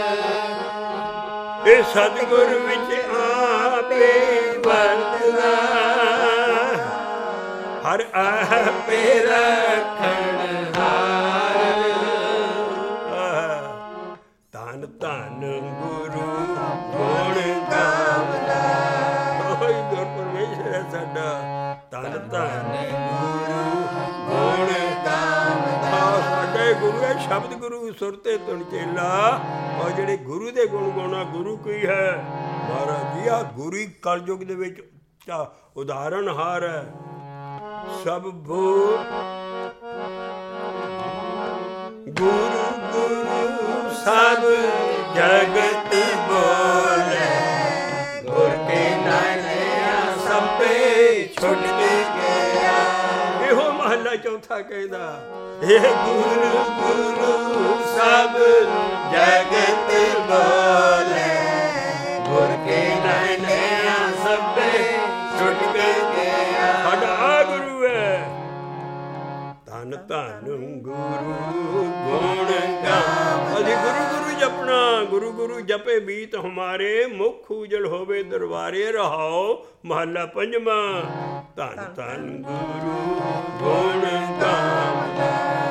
Speaker 1: ਇਹ ਸਤਿਗੁਰ ਵਿੱਚ ਆਪੇ ਵਰਤਦਾ, ਹਰ ਆਪੇ ਰੱਖਣ ਹਾਰ। ਧੰਨ ਧੰਨ ਗੁਰੂ ਗੁਣ ਗਾਵਦਾ, ਉਹੀ ਗੁਰ ਪਰਮੇਸ਼ਰ ਹੈ ਸਾਡਾ। ਧੰਨ ਧੰਨ ਗੁਰੂ ਗੁਣ ਗਾਵਦਾ, ਸਾਡੇ ਗੁਰੂ ਹੈ ਸ਼ਬਦ ਗੁਰੂ ਸੁਰਤੇ ਧੁਨ ਚੇਲਾ। ਉਹ ਜਿਹੜੇ ਗੁਰੂ ਦੇ ਗੁਣ ਗਾਉਣਾ, ਗੁਰੂ ਕੀ ਹੈ ਮਹਾਰਾਜ ਜੀ? ਆ ਗੁਰੂ ਹੀ ਕਲਯੁਗ ਦੇ ਵਿੱਚ ਉਦਾਹਰਨ ਹਾਰ ਹੈ। ਸਭ ਭੂ ਗੁਰੂ ਗੁਰੂ ਸਭ ਜਗਤ ਬੋਲੇ, ਗੁਰ ਕੇ ਨਾਲਿਆ ਸਭੇ ਛੁੱਟ ਗਿਆ। ਇਹੋ ਮਹੱਲਾ ਚੌਥਾ ਕਹਿੰਦਾ, ਇਹ ਗੁਰੂ ਗੁਰੂ ਸਭ ਜਗਤ ਬੋਲੇ, ਗੁਰ ਕੇ ਨਾਲਿਆ ਸਭੇ ਛੁੱਟ ਗਿਆ। ਸਾਡਾ ਗੁਰੂ ਹੈ। ਧੰਨ ਧੰਨ ਗੁਰੂ ਗੁਣ ਗਾਵਦਾ, ਅਸੀਂ ਗੁਰੂ ਗੁਰੂ ਜਪਣਾ। ਗੁਰੂ ਗੁਰੂ ਜਪੇ ਬੀਤ ਹਮਾਰੇ, ਮੁਖ ਉਜਲ ਹੋਵੇ ਦਰਬਾਰੇ। ਰਹਾਓ ਮਹੱਲਾ ਪੰਜਵਾਂ। ਧੰਨ ਧੰਨ ਗੁਰੂ ਗੁਣ ਗਾਵਦਾ,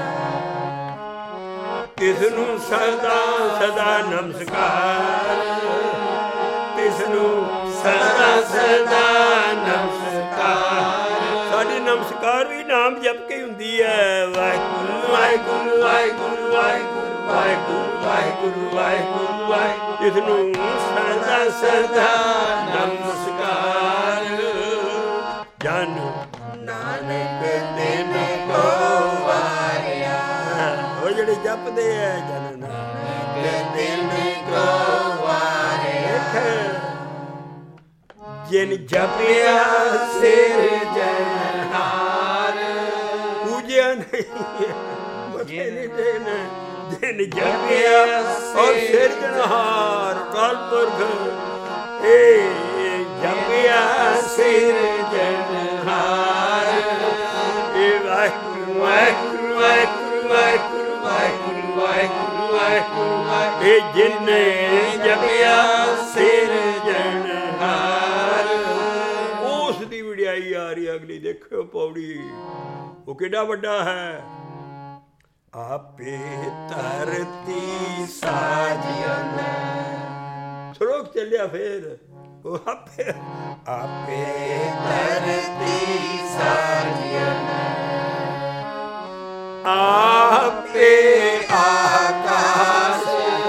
Speaker 1: ਤਿਸਨੂੰ ਸਦਾ ਸਦਾ ਨਮਸਕਾਰ, ਤਿਸਨੂੰ ਸਦਾ ਸਦਾ ਨਮਸਕਾਰ। ਸਾਡੀ ਨਮਸਕਾਰ ਵੀ ਨਾਮ ਜਪ ਕੇ ਹੁੰਦੀ ਹੈ। ਵਾਹਿਗੁਰੂ ਵਾਹਿਗੁਰੂ ਵਾਹਿਗੁਰੂ ਵਾਹਿਗੁਰੂ ਵਾਹਿਗੁਰੂ ਵਾਹਿਗੁਰੂ ਵਾਹਿਗੁਰੂ ਵਾਹਿਗੁਰੂ। ਇਸਨੂੰ ਸਦਾ ਸਦਾ ਨਮਸਕਾਰ। ਜਨ ਨਾਨਕ ਦਿਨ ਕੋ ਵਾਰਿਆ, ਉਹ ਜਿਹੜੇ ਜਪਦੇ ਹੈ ਜਨ ਨਾਨਕ ਦਿਨ ਕੋ ਵਾਰਿਆ। ਜਿਨ ਜਪਿਆ ਸਿਰਜਣਹਾਰ, ਪੂਜਿਆ ਨਹੀਂ ਮੱਥੇ ਨਹੀਂ ਟੇਕਣਾ। ਜਿਨ ਜਪਿਆ ਔਰ ਸਿਰਜਣਹਾਰ ਕਾਲ ਪੁਰਖ, ਇਹ ਜਪਿਆ ਸਿਰਜਣਹਾਰ। ਇਹ ਵਾਹਿਗੁਰੂ ਵਾਹਿਗੁਰੂ ਵਾਹਿਗੁਰੂ ਵਾਹਿਗੁਰੂ ਵਾਹਿਗੁਰੂ ਵਾਹਿਗੁਰੂ ਵਾਹਿਗੁਰੂ। ਇਹ ਜਿਨੇ ਜਪਿਆ ਸਿਰਜਣਹਾਰ, ਉਸ ਦੀ ਵਡਿਆਈ ਆ ਰਹੀ। ਅਗਲੀ ਦੇਖਿਓ ਪੌੜੀ, ਉਹ ਕਿੱਡਾ ਵੱਡਾ ਹੈ। ਆਪੇ ਧਰਤੀ ਸਾਜਿਆਨ, ਸ਼ਲੋਕ ਚੱਲਿਆ ਫੇਰ। ਉਹ ਆਪੇ ਆਪੇ ਧਰਤੀ ਸਾਜਿਆਨ, ਆਪੇ ਆਕਾਸ਼।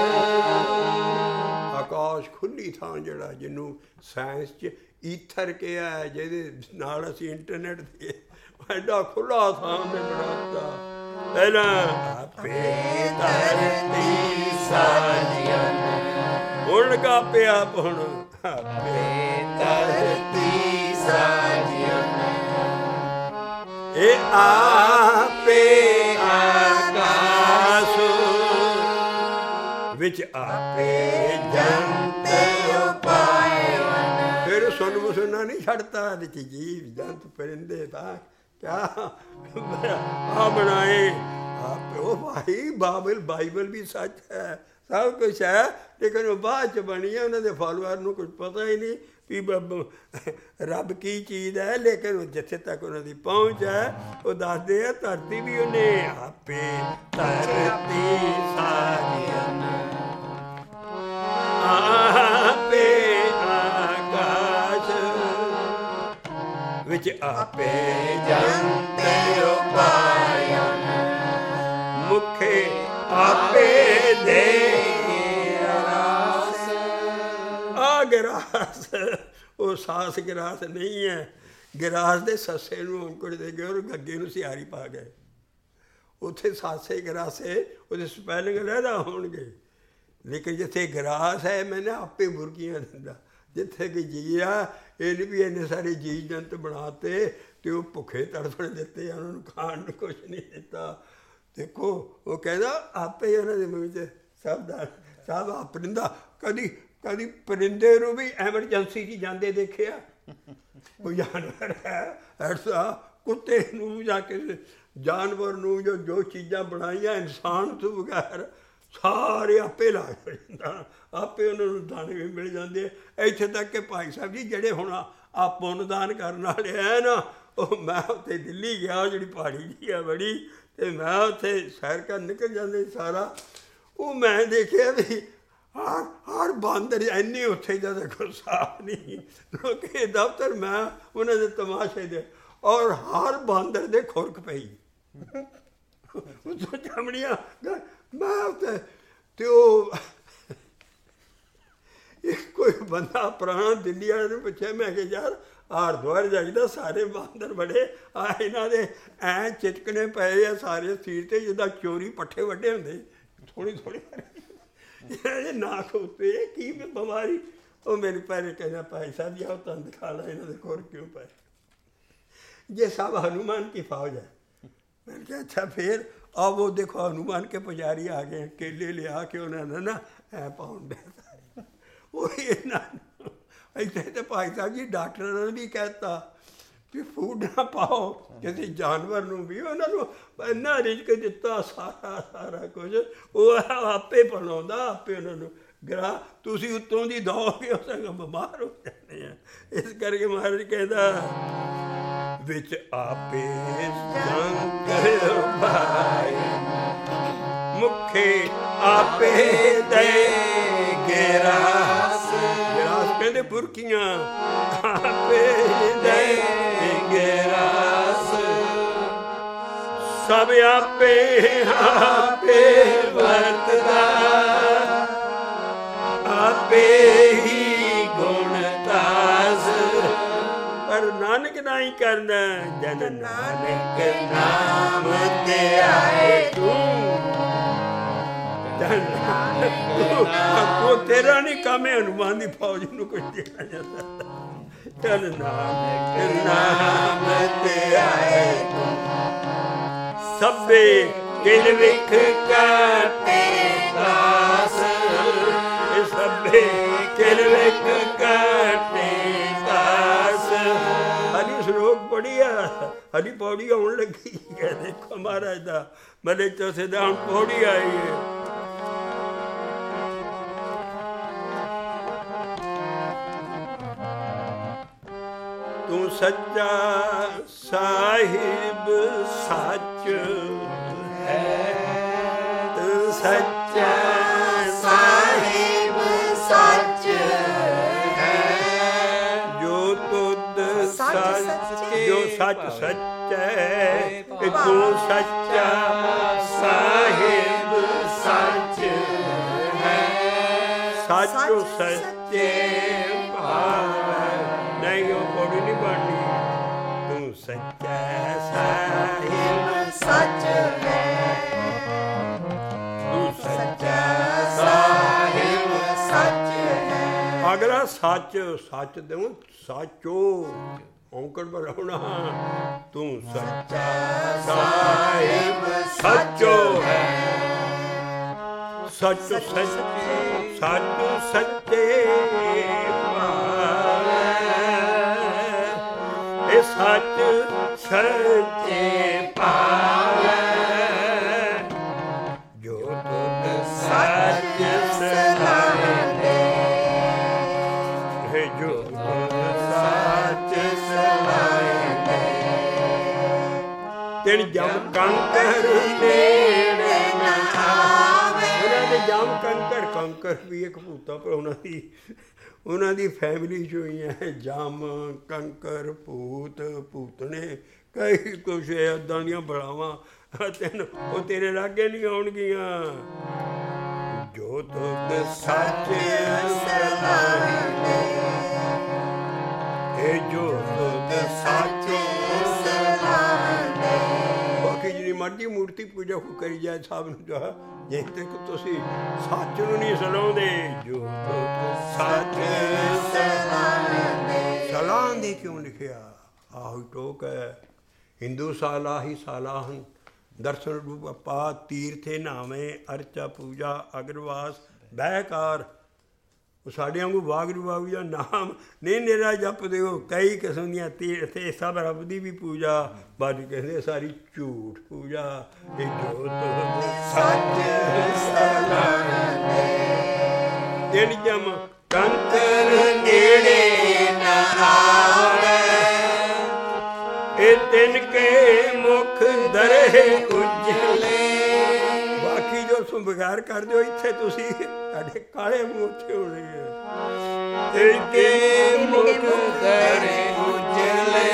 Speaker 1: ਆਕਾਸ਼ ਖੁੱਲੀ ਥਾਂ ਜਿਹੜਾ ਜਿਹਨੂੰ ਸਾਇੰਸ 'ਚ ਈਥਰ ਕਿਹਾ ਹੈ, ਜਿਹਦੇ ਨਾਲ ਅਸੀਂ ਇੰਟਰਨੈਟ ਦੇ ਐਡਾ ਖੁੱਲਾ ਥਾਂ ਤੇ ਬਣਾਤਾ। ਪਹਿਲਾਂ ਆਪੇ ਧਰਤੀ ਸਾਜਿਆਨ, ਹੁਣ ਕਾ ਆਪੇ ਆਪ। ਹੁਣ ਆਪੇ ਧਰਤੀ ਸਾਜਿਆਨ, ਇਹ ਆਪੇ ਆਕਾਸ਼ ਵਿੱਚ ਆਪੇ ਜੰਤ ਉਪਾਏ। ਫਿਰ ਸੁਣ ਸੁਣਨਾ ਨਹੀਂ ਛੱਡਤਾ ਵਿੱਚ ਜੀਵ ਜੰਤ ਪਰਿੰਦੇ ਤਾਂ ਕਿਆ ਆ ਬਣਾਏ ਆਪੇ। ਉਹ ਭਾਈ ਬਾਈਬਲ ਬਾਈਬਲ ਵੀ ਸੱਚ ਹੈ, ਸਭ ਕੁਛ ਹੈ, ਲੇਕਿਨ ਉਹ ਬਾਅਦ 'ਚ ਬਣੀ ਹੈ। ਉਹਨਾਂ ਦੇ ਫਾਲੋਅਰ ਨੂੰ ਕੁਝ ਪਤਾ ਹੀ ਨਹੀਂ ਵੀ ਰੱਬ ਕੀ ਚੀਜ਼ ਹੈ, ਲੇਕਿਨ ਜਿੱਥੇ ਤੱਕ ਉਹਨਾਂ ਦੀ ਪਹੁੰਚ ਹੈ ਉਹ ਦੱਸਦੇ ਆ ਧਰਤੀ ਵੀ ਉਹਨੇ ਆਪੇ ਧਰਤੀ ਸਾਜਨ, ਆਪੇ ਆਕਾਸ਼ ਵਿੱਚ ਆਪੇ ਜੰਤੇ ਉਪਾਇਨ, ਮੁਖੇ ਆਪੇ ਦੇ ਰਾਸ। ਆ ਗਿਰਾਸ ਉਹ ਸਾਸ ਗਿਰਾਸ ਨਹੀਂ ਹੈ। ਗਿਰਾਸ ਦੇ ਸੱਸੇ ਨੂੰ ਔਂਕੜ ਦੇ ਗਏ ਔਰ ਗੱਗੇ ਨੂੰ ਸਿਆਰੀ ਪਾ ਗਏ। ਉੱਥੇ ਸਾਸੇ ਗਿਰਾਸੇ ਉਹਦੇ ਸਪੈਲਿੰਗ ਲਹਿਦਾ ਹੋਣਗੇ, ਲੇਕਿਨ ਜਿੱਥੇ ਗਿਰਾਸ ਹੈ ਮੈਂ ਨਾ ਆਪੇ ਮੁਰਗੀਆਂ ਦਿੰਦਾ। ਜਿੱਥੇ ਕਿ ਜੀਆ ਇਹ ਨਹੀਂ ਵੀ ਇੰਨੇ ਸਾਰੇ ਜੀਵ ਜੰਤ ਬਣਾਤੇ ਅਤੇ ਉਹ ਭੁੱਖੇ ਤੜਫਣ ਦਿੱਤੇ, ਉਹਨਾਂ ਨੂੰ ਖਾਣ ਨੂੰ ਕੁਛ ਨਹੀਂ ਦਿੱਤਾ। ਦੇਖੋ ਉਹ ਕਹਿੰਦਾ ਆਪੇ ਉਹਨਾਂ ਦੇ ਮੂੰਹ 'ਚ ਸਭ ਦਾ ਸਭ ਆ ਪਰਿੰਦਾ। ਕਦੀ ਕਦੀ ਪਰਿੰਦੇ ਨੂੰ ਵੀ ਐਮਰਜੈਂਸੀ 'ਚ ਜਾਂਦੇ ਦੇਖਿਆ? ਕੋਈ ਜਾਨਵਰ ਹੈ ਐਸਾ, ਕੁੱਤੇ ਨੂੰ ਜਾਂ ਕਿਸੇ ਜਾਨਵਰ ਨੂੰ ਜੋ ਜੋ ਚੀਜ਼ਾਂ ਬਣਾਈਆਂ ਇਨਸਾਨ ਤੋਂ ਬਗੈਰ ਸਾਰੇ ਆਪੇ ਲਾ ਜਾਂਦਾ, ਆਪੇ ਉਹਨਾਂ ਨੂੰ ਦਾਣੇ ਵੀ ਮਿਲ ਜਾਂਦੇ। ਇੱਥੇ ਤੱਕ ਕਿ ਭਾਈ ਸਾਹਿਬ ਜੀ ਜਿਹੜੇ ਹੁਣ ਆ ਪੁੰਨਦਾਨ ਕਰਨ ਵਾਲੇ ਹੈ ਨਾ, ਉਹ ਮੈਂ ਉੱਥੇ ਦਿੱਲੀ ਗਿਆ, ਜਿਹੜੀ ਪਹਾੜੀ ਜੀ ਆ ਬੜੀ, ਅਤੇ ਮੈਂ ਉੱਥੇ ਸੈਰ ਕਰਨ ਨਿਕਲ ਜਾਂਦੇ ਸਾਰਾ। ਉਹ ਮੈਂ ਦੇਖਿਆ ਵੀ ਹਰ ਹਰ ਬਾਂਦਰ ਇੰਨੇ ਉੱਥੇ ਜਦੋਂ ਕੋਈ ਸਾਫ ਨਹੀਂ ਲੋਕੀ ਦਫ਼ਤਰ, ਮੈਂ ਉਹਨਾਂ ਦੇ ਤਮਾਸ਼ੇ ਦੇ, ਔਰ ਹਰ ਬਾਂਦਰ ਦੇ ਖੁਰਕ ਪਈ ਉੱਥੋਂ ਚਮੜੀਆਂ। ਮੈਂ ਉੱਥੇ ਅਤੇ ਉਹ ਇੱਕ ਕੋਈ ਬੰਦਾ ਪੁਰਾਣਾ ਦਿੱਲੀ ਵਾਲੇ ਨੂੰ ਪੁੱਛਿਆ, ਮੈਂ ਕਿਹਾ ਯਾਰ ਹਰਿਦੁਆਰ ਜਾਈਦਾ, ਸਾਰੇ ਬਾਂਦਰ ਬੜੇ ਆ ਇਹਨਾਂ ਦੇ ਐਂ ਚਿਟਕਣੇ ਪਏ ਆ ਸਾਰੇ ਸੀਰ 'ਤੇ, ਜਿੱਦਾਂ ਚੋਰੀ ਪੱਠੇ ਵੱਡੇ ਹੁੰਦੇ ਥੋੜ੍ਹੀ ਥੋੜ੍ਹੀ ਇਹ ਨਾ ਖੋਤੇ ਕੀ ਬਿਮਾਰੀ। ਉਹ ਮੇਰੇ ਪਹਿਲੇ ਕਹਿੰਦਾ ਭਾਈ ਸਾਹਿਬ ਜੀ ਆਓ ਤੁਹਾਨੂੰ ਦਿਖਾ ਲਾ ਇਹਨਾਂ ਦੇ ਖੁਰ ਕਿਉਂ ਪਏ। ये सब हनुमान की फौज है। मैंने कहा अच्छा फिर अब वो देखो हनुमान के पुजारी आ गए, केले ले आके उन्होंने ना ऐ पाउंड वही ऐसे तो भाई साहब जी डॉक्टर ने भी कहता कि फूड ना पाओ किसी जानवर नूं भी, उन्होंने इन्ना रिजक दिता सारा सारा कुछ वो आपे बनाउंदा आपे उन्होंने गिरा, तुसी उत्तों दी दोगे उस बीमार हो जाते हैं। इस करके महाराज कहता विच आपे संकर भाई मुखे आपे दे गिरास, गिरास कहते बुरकियां आपे दे गिरास, सब आपे आपे वरतदा आपे ही गुणतास, पर नानक नहीं करना जन नानक नाम ते आए तू, जन तो तेरा नहीं काम है हनुमान की फौज नूं कुछ देखा जाता, जन नानक नाम ते आए तू, सबे किल विख काटे दास, सबे किल विख काटे दास। हरी श्लोक पढ़िया, हरी पौड़ी आने लगी है, देखो महाराज दा मले चौथे दा हुण पौड़ी आई है। तू सच्चा साहिब सच है, तू सच्चा साहिब सच है, जो तुद सच जो सच सच है, तू सच्चा साहिब सच है, सचो सच्चे नहीं वो पौड़ी नहीं बननी, तू सच्चा साहिब सच है, तू सच्चा साहिब सच है। अगला सच सच दूं साचो औंकड़ बनाना, तू सच्चा साहिब सचो है, सच सच सच सच्चे सच सच्चे पावे, जो तुद सच ਤਿੰਨ ਜਮ ਕੰਕਰ ਨੇੜੇ ਨਾ ਆਵੇ। ਉਹਨਾਂ ਦੇ ਜਮ ਕੰਕਰ, ਕੰਕਰ ਵੀ ਇੱਕ ਭੂਤਾਂ, ਪਰ ਉਹਨਾਂ ਦੀ ਉਹਨਾਂ ਦੀ ਫੈਮਿਲੀ 'ਚੋਂ ਹੀ ਹੈ। ਜਮ ਕੰਕਰ ਭੂਤ ਭੂਤਣੇ ਕਈ ਕੁਛ ਇੱਦਾਂ ਦੀਆਂ ਬਲਾਵਾਂ ਤਿੰਨ, ਉਹ ਤੇਰੇ ਲਾਗੇ ਨਹੀਂ ਆਉਣਗੀਆਂ। ਜੋ ਤੁਧ ਸੱਚ ਸਲਾਹੀਨੇ, ਇਹ ਜੋ ਤੁਧ ਸੱਚ ਸਲਾਹੀਨੇ। ਬਾਕੀ ਜਿਹੜੀ ਮਰਜ਼ੀ ਮੂਰਤੀ ਪੂਜਾ ਕਰੀ ਜਾਏ ਸਭ ਨੂੰ ਜਾ, ਜੇ ਤੱਕ ਤੁਸੀਂ ਸੱਚ ਨੂੰ ਨਹੀਂ ਸਲਾਉਂਦੇ। ਜੋ ਤੁਧ ਸੱਚ ਸਲਾਹੀਨੇ, ਸਲਾਹੁੰਦੇ ਕਿਉਂ ਲਿਖਿਆ? ਆਹੋ ਟੋਕ ਹੈ। ਹਿੰਦੂ ਸਾਲਾਹੀ ਸਾਲਾਹਨ ਦਰਸ਼ਨ ਰੂਪ ਪਾ ਤੀਰਥੇ ਨਾਵੇਂ ਅਰਚਾ ਪੂਜਾ ਅਗਰਵਾਸ ਬਹਿਕਾਰ। ਉਹ ਸਾਡੇ ਵਾਂਗੂ ਵਾਗਰੂ ਵਾਗੂ ਦਾ ਨਾਮ ਨਹੀਂ ਨਿਰਾ ਜਪਦੇ ਹੋ। ਕਈ ਕਿਸਮ ਦੀਆਂ ਤੀਰਥੇ ਸਭ ਰੱਬ ਦੀ ਵੀ ਪੂਜਾ, ਬਾਅਦ ਕਹਿੰਦੇ ਸਾਰੀ ਝੂਠ ਪੂਜਾ। ਇਹ ਜੋ ਸੱਚ ਸਲਾਹੀਨੇ, ਤਿੰਨ ਜਮ ਕੰਕਰ ਨੇੜੇ ਨਾ ਆਵੇ। ਇਹ ਤਿੰਨ ਕੇ ਮੁਖ ਦਰੇ ਉਜਲੇ। ਬਾਕੀ ਜੋ ਤੁਮ ਬਗੈਰ ਕਰਦੇ ਹੋ ਇੱਥੇ ਤੁਸੀਂ ਸਾਡੇ ਕਾਲੇ ਮੂੰਹ ਉੱਥੇ ਹੋਣੇ ਆ। ਤਿੰਨ ਕੇ ਮੁਖ ਦਰੇ ਉਜਲੇ,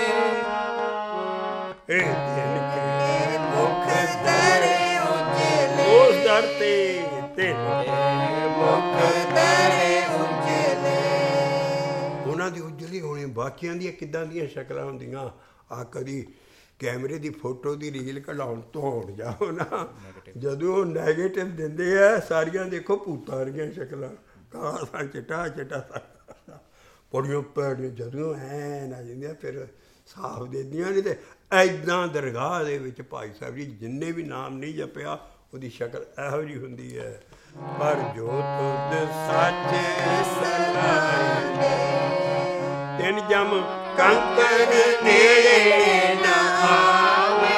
Speaker 1: ਇਹ ਤਿੰਨ ਕੇ ਮੁਖ ਦਰੇ ਉਜਲੇ। ਉਸ ਦਰ ਤੇ ਤਿੰਨ ਮੁਖ ਦਰੇ ਉਜਲੇ। ਉਹਨਾਂ ਦੀ ਉਜਲੀ ਹੋਣੀ। ਬਾਕੀਆਂ ਦੀਆਂ ਕਿੱਦਾਂ ਦੀਆਂ ਸ਼ਕਲਾਂ ਹੁੰਦੀਆਂ? ਆ ਕਦੀ ਕੈਮਰੇ ਦੀ ਫੋਟੋ ਦੀ ਰੀਲ ਕਢਾਉਣ ਤੋਂ ਹੋਣ ਜਾਓ ਨਾ, ਜਦੋਂ ਉਹ ਨੈਗੇਟਿਵ ਦਿੰਦੇ ਆ ਸਾਰੀਆਂ ਦੇਖੋ ਭੂਤਾਂ ਵਰਗੀਆਂ ਸ਼ਕਲਾਂ, ਕਾਲਾ ਸਾ ਚਿੱਟਾ ਚਿੱਟਾ ਬੜੀਆਂ ਭੈੜੀਆਂ। ਜਦੋਂ ਐਨ ਆ ਜਾਂਦੀਆਂ ਫਿਰ ਸਾਫ ਦਿੰਦੀਆਂ। ਨਹੀਂ ਤੇ ਐਦਾਂ ਦਰਗਾਹ ਦੇ ਵਿੱਚ ਭਾਈ ਸਾਹਿਬ ਜੀ ਜਿੰਨੇ ਵੀ ਨਾਮ ਨਹੀਂ ਜਪਿਆ ਉਹਦੀ ਸ਼ਕਲ ਇਹੋ ਜਿਹੀ ਹੁੰਦੀ ਹੈ। ਪਰ ਜੋ ਤੁਧ ਸੱਚ ਸਲਾਹੀਨੇ, ਤਿੰਨ ਜਮ ਕੰਕਰ ਨੇੜੇ ਨਾ ਆਵੇ।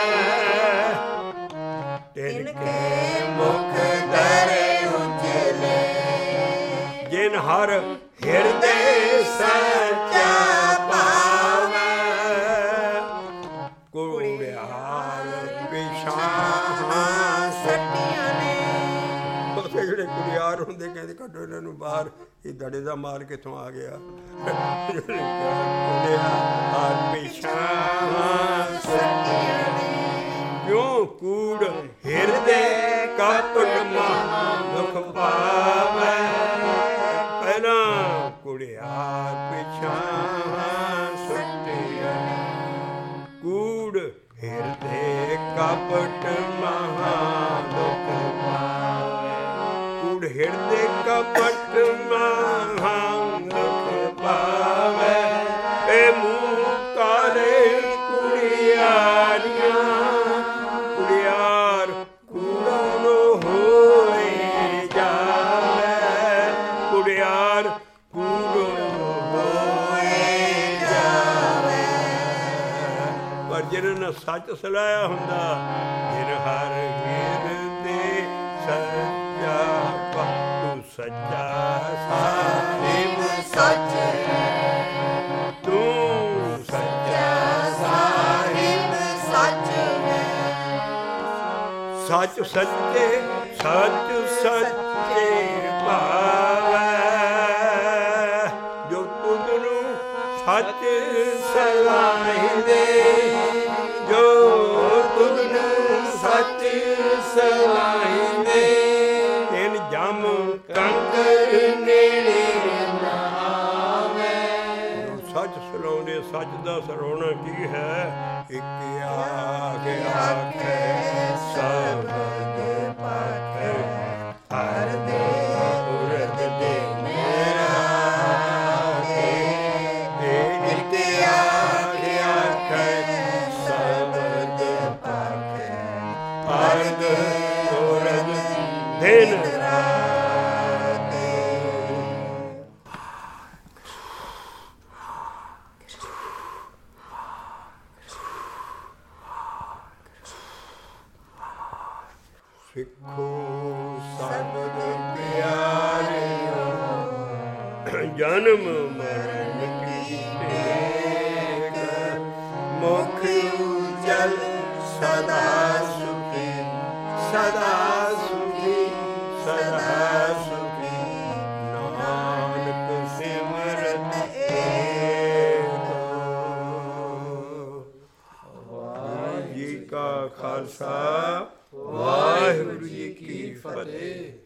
Speaker 1: ਤਿੰਨ ਕੇ ਮੁਖ ਦਰੇ ਉਜਲੇ, ਜਿਨ ਹਰ ਹਿਰਦੇ ਸੱਚਾ ਪਾਵੇ। ਕੁੜਿਆਰ ਪਿਛਾਂ ਸੱਟੀਆਂ ਨੇ। ਉੱਥੇ ਜਿਹੜੇ ਕੁੜਿਆਰ ਹੁੰਦੇ ਕਹਿੰਦੇ ਕੱਢੋ ਇਹਨਾਂ ਨੂੰ ਬਾਹਰ, ਇਹ ਦੜੇ ਦਾ ਮਾਲ ਕਿੱਥੋਂ ਆ ਗਿਆ? ਕਿਉਂ ਕੂੜ ਹਿਰਦੇ ਕਪਟ ਦੁਖ ਪਾਵੇ। ਪਹਿਲਾਂ ਕੁੜਿਆਰ ਪਿਛਾਂ ਸੁੱਟਿਆ, ਕੂੜ ਹਿਰਦੇ ਕਪਟ ਮਹਾ ਦੁਖ ਪਾਵੇ। ਕੂੜ ਹਿਰਦੇ ਕਪਟ ਮਹਾ ਦੁਖ ਪਾਵੇ। ਇਹ ਮੂੰਹ ਕਾਲੇ ਕੁੜਿਆਰੀਆਂ, ਕੁੜਿਆਰ ਕੂੜਨ ਹੋਏ ਜਾਵੇ। ਕੁੜਿਆਰ ਕੂੜਨ ਹੋਏ ਜਾਵੇ। ਪਰ ਜਿਹਨਾਂ ਨੇ ਸੱਚ ਸਲਾਹਿਆ ਹੁੰਦਾ, ਜਿਨ ਹਰ ਹਿਰਦੇ ਸੱਚਾ ਤੂੰ ਸੱਚਾ ਸਾਹਿਬ ਸੱਚ ਹੈ, ਤੂੰ ਸੱਚਾ ਸਾਹਿਬ ਸੱਚ ਹੈ। ਸੱਚ ਸੱਚੇ ਸੱਚ ਸੱਚੇ ਭਾਵੈ, ਜੋ ਤੁਧ ਨੂੰ ਸੱਚ ਸਲਾਹੀਂਦੇ, ਜੋ ਤੁਧ ਨੂੰ ਸੱਚ ਸਲਾਹੀਂਦੇ। ਤਿੰਨ ਜਮ ਕੰਕਰ ਨੇੜੇ ਨਾ ਆਵੇ। ਸੱਚ ਸਲਾਉਂਦੇ, ਸੱਚ ਦਾ ਸਲਾਉਣਾ ਕੀ ਹੈ? ਇੱਕ ਆਖ ਆਖੇ ਸਬਦ ਪਾਖੇ, ਹਰ ਦੇ ਉਰਦ ਦੇ ਮੇਰਾ ਇੱਕ ਆਖ ਆਖੇ ਸਬਦ ਪਾਖੇ, ਹਰ ਦੇ ਉਰਦ ਦਿਨ ਸਿੱਖੋ ਸਬਦ ਪਿਆਰਿਓ, ਜਨਮ ਮਰਨ ਕੀ ਟੇਕ, ਮੁਖ ਉਜਲ ਸਦਾ ਸੁਖੀ ਸਦਾ ਸੁਖੀ ਸਦਾ ਸੁਖੀ ਨਾਨਕ ਸਿਮਰਤ ਏਕ। ਵਾਹਿਗੁਰੂ ਜੀ ਕਾ ਖਾਲਸਾ ਵਾਹਿਗੁਰੂ ਜੀ ਕੀ ਫਤਿਹ।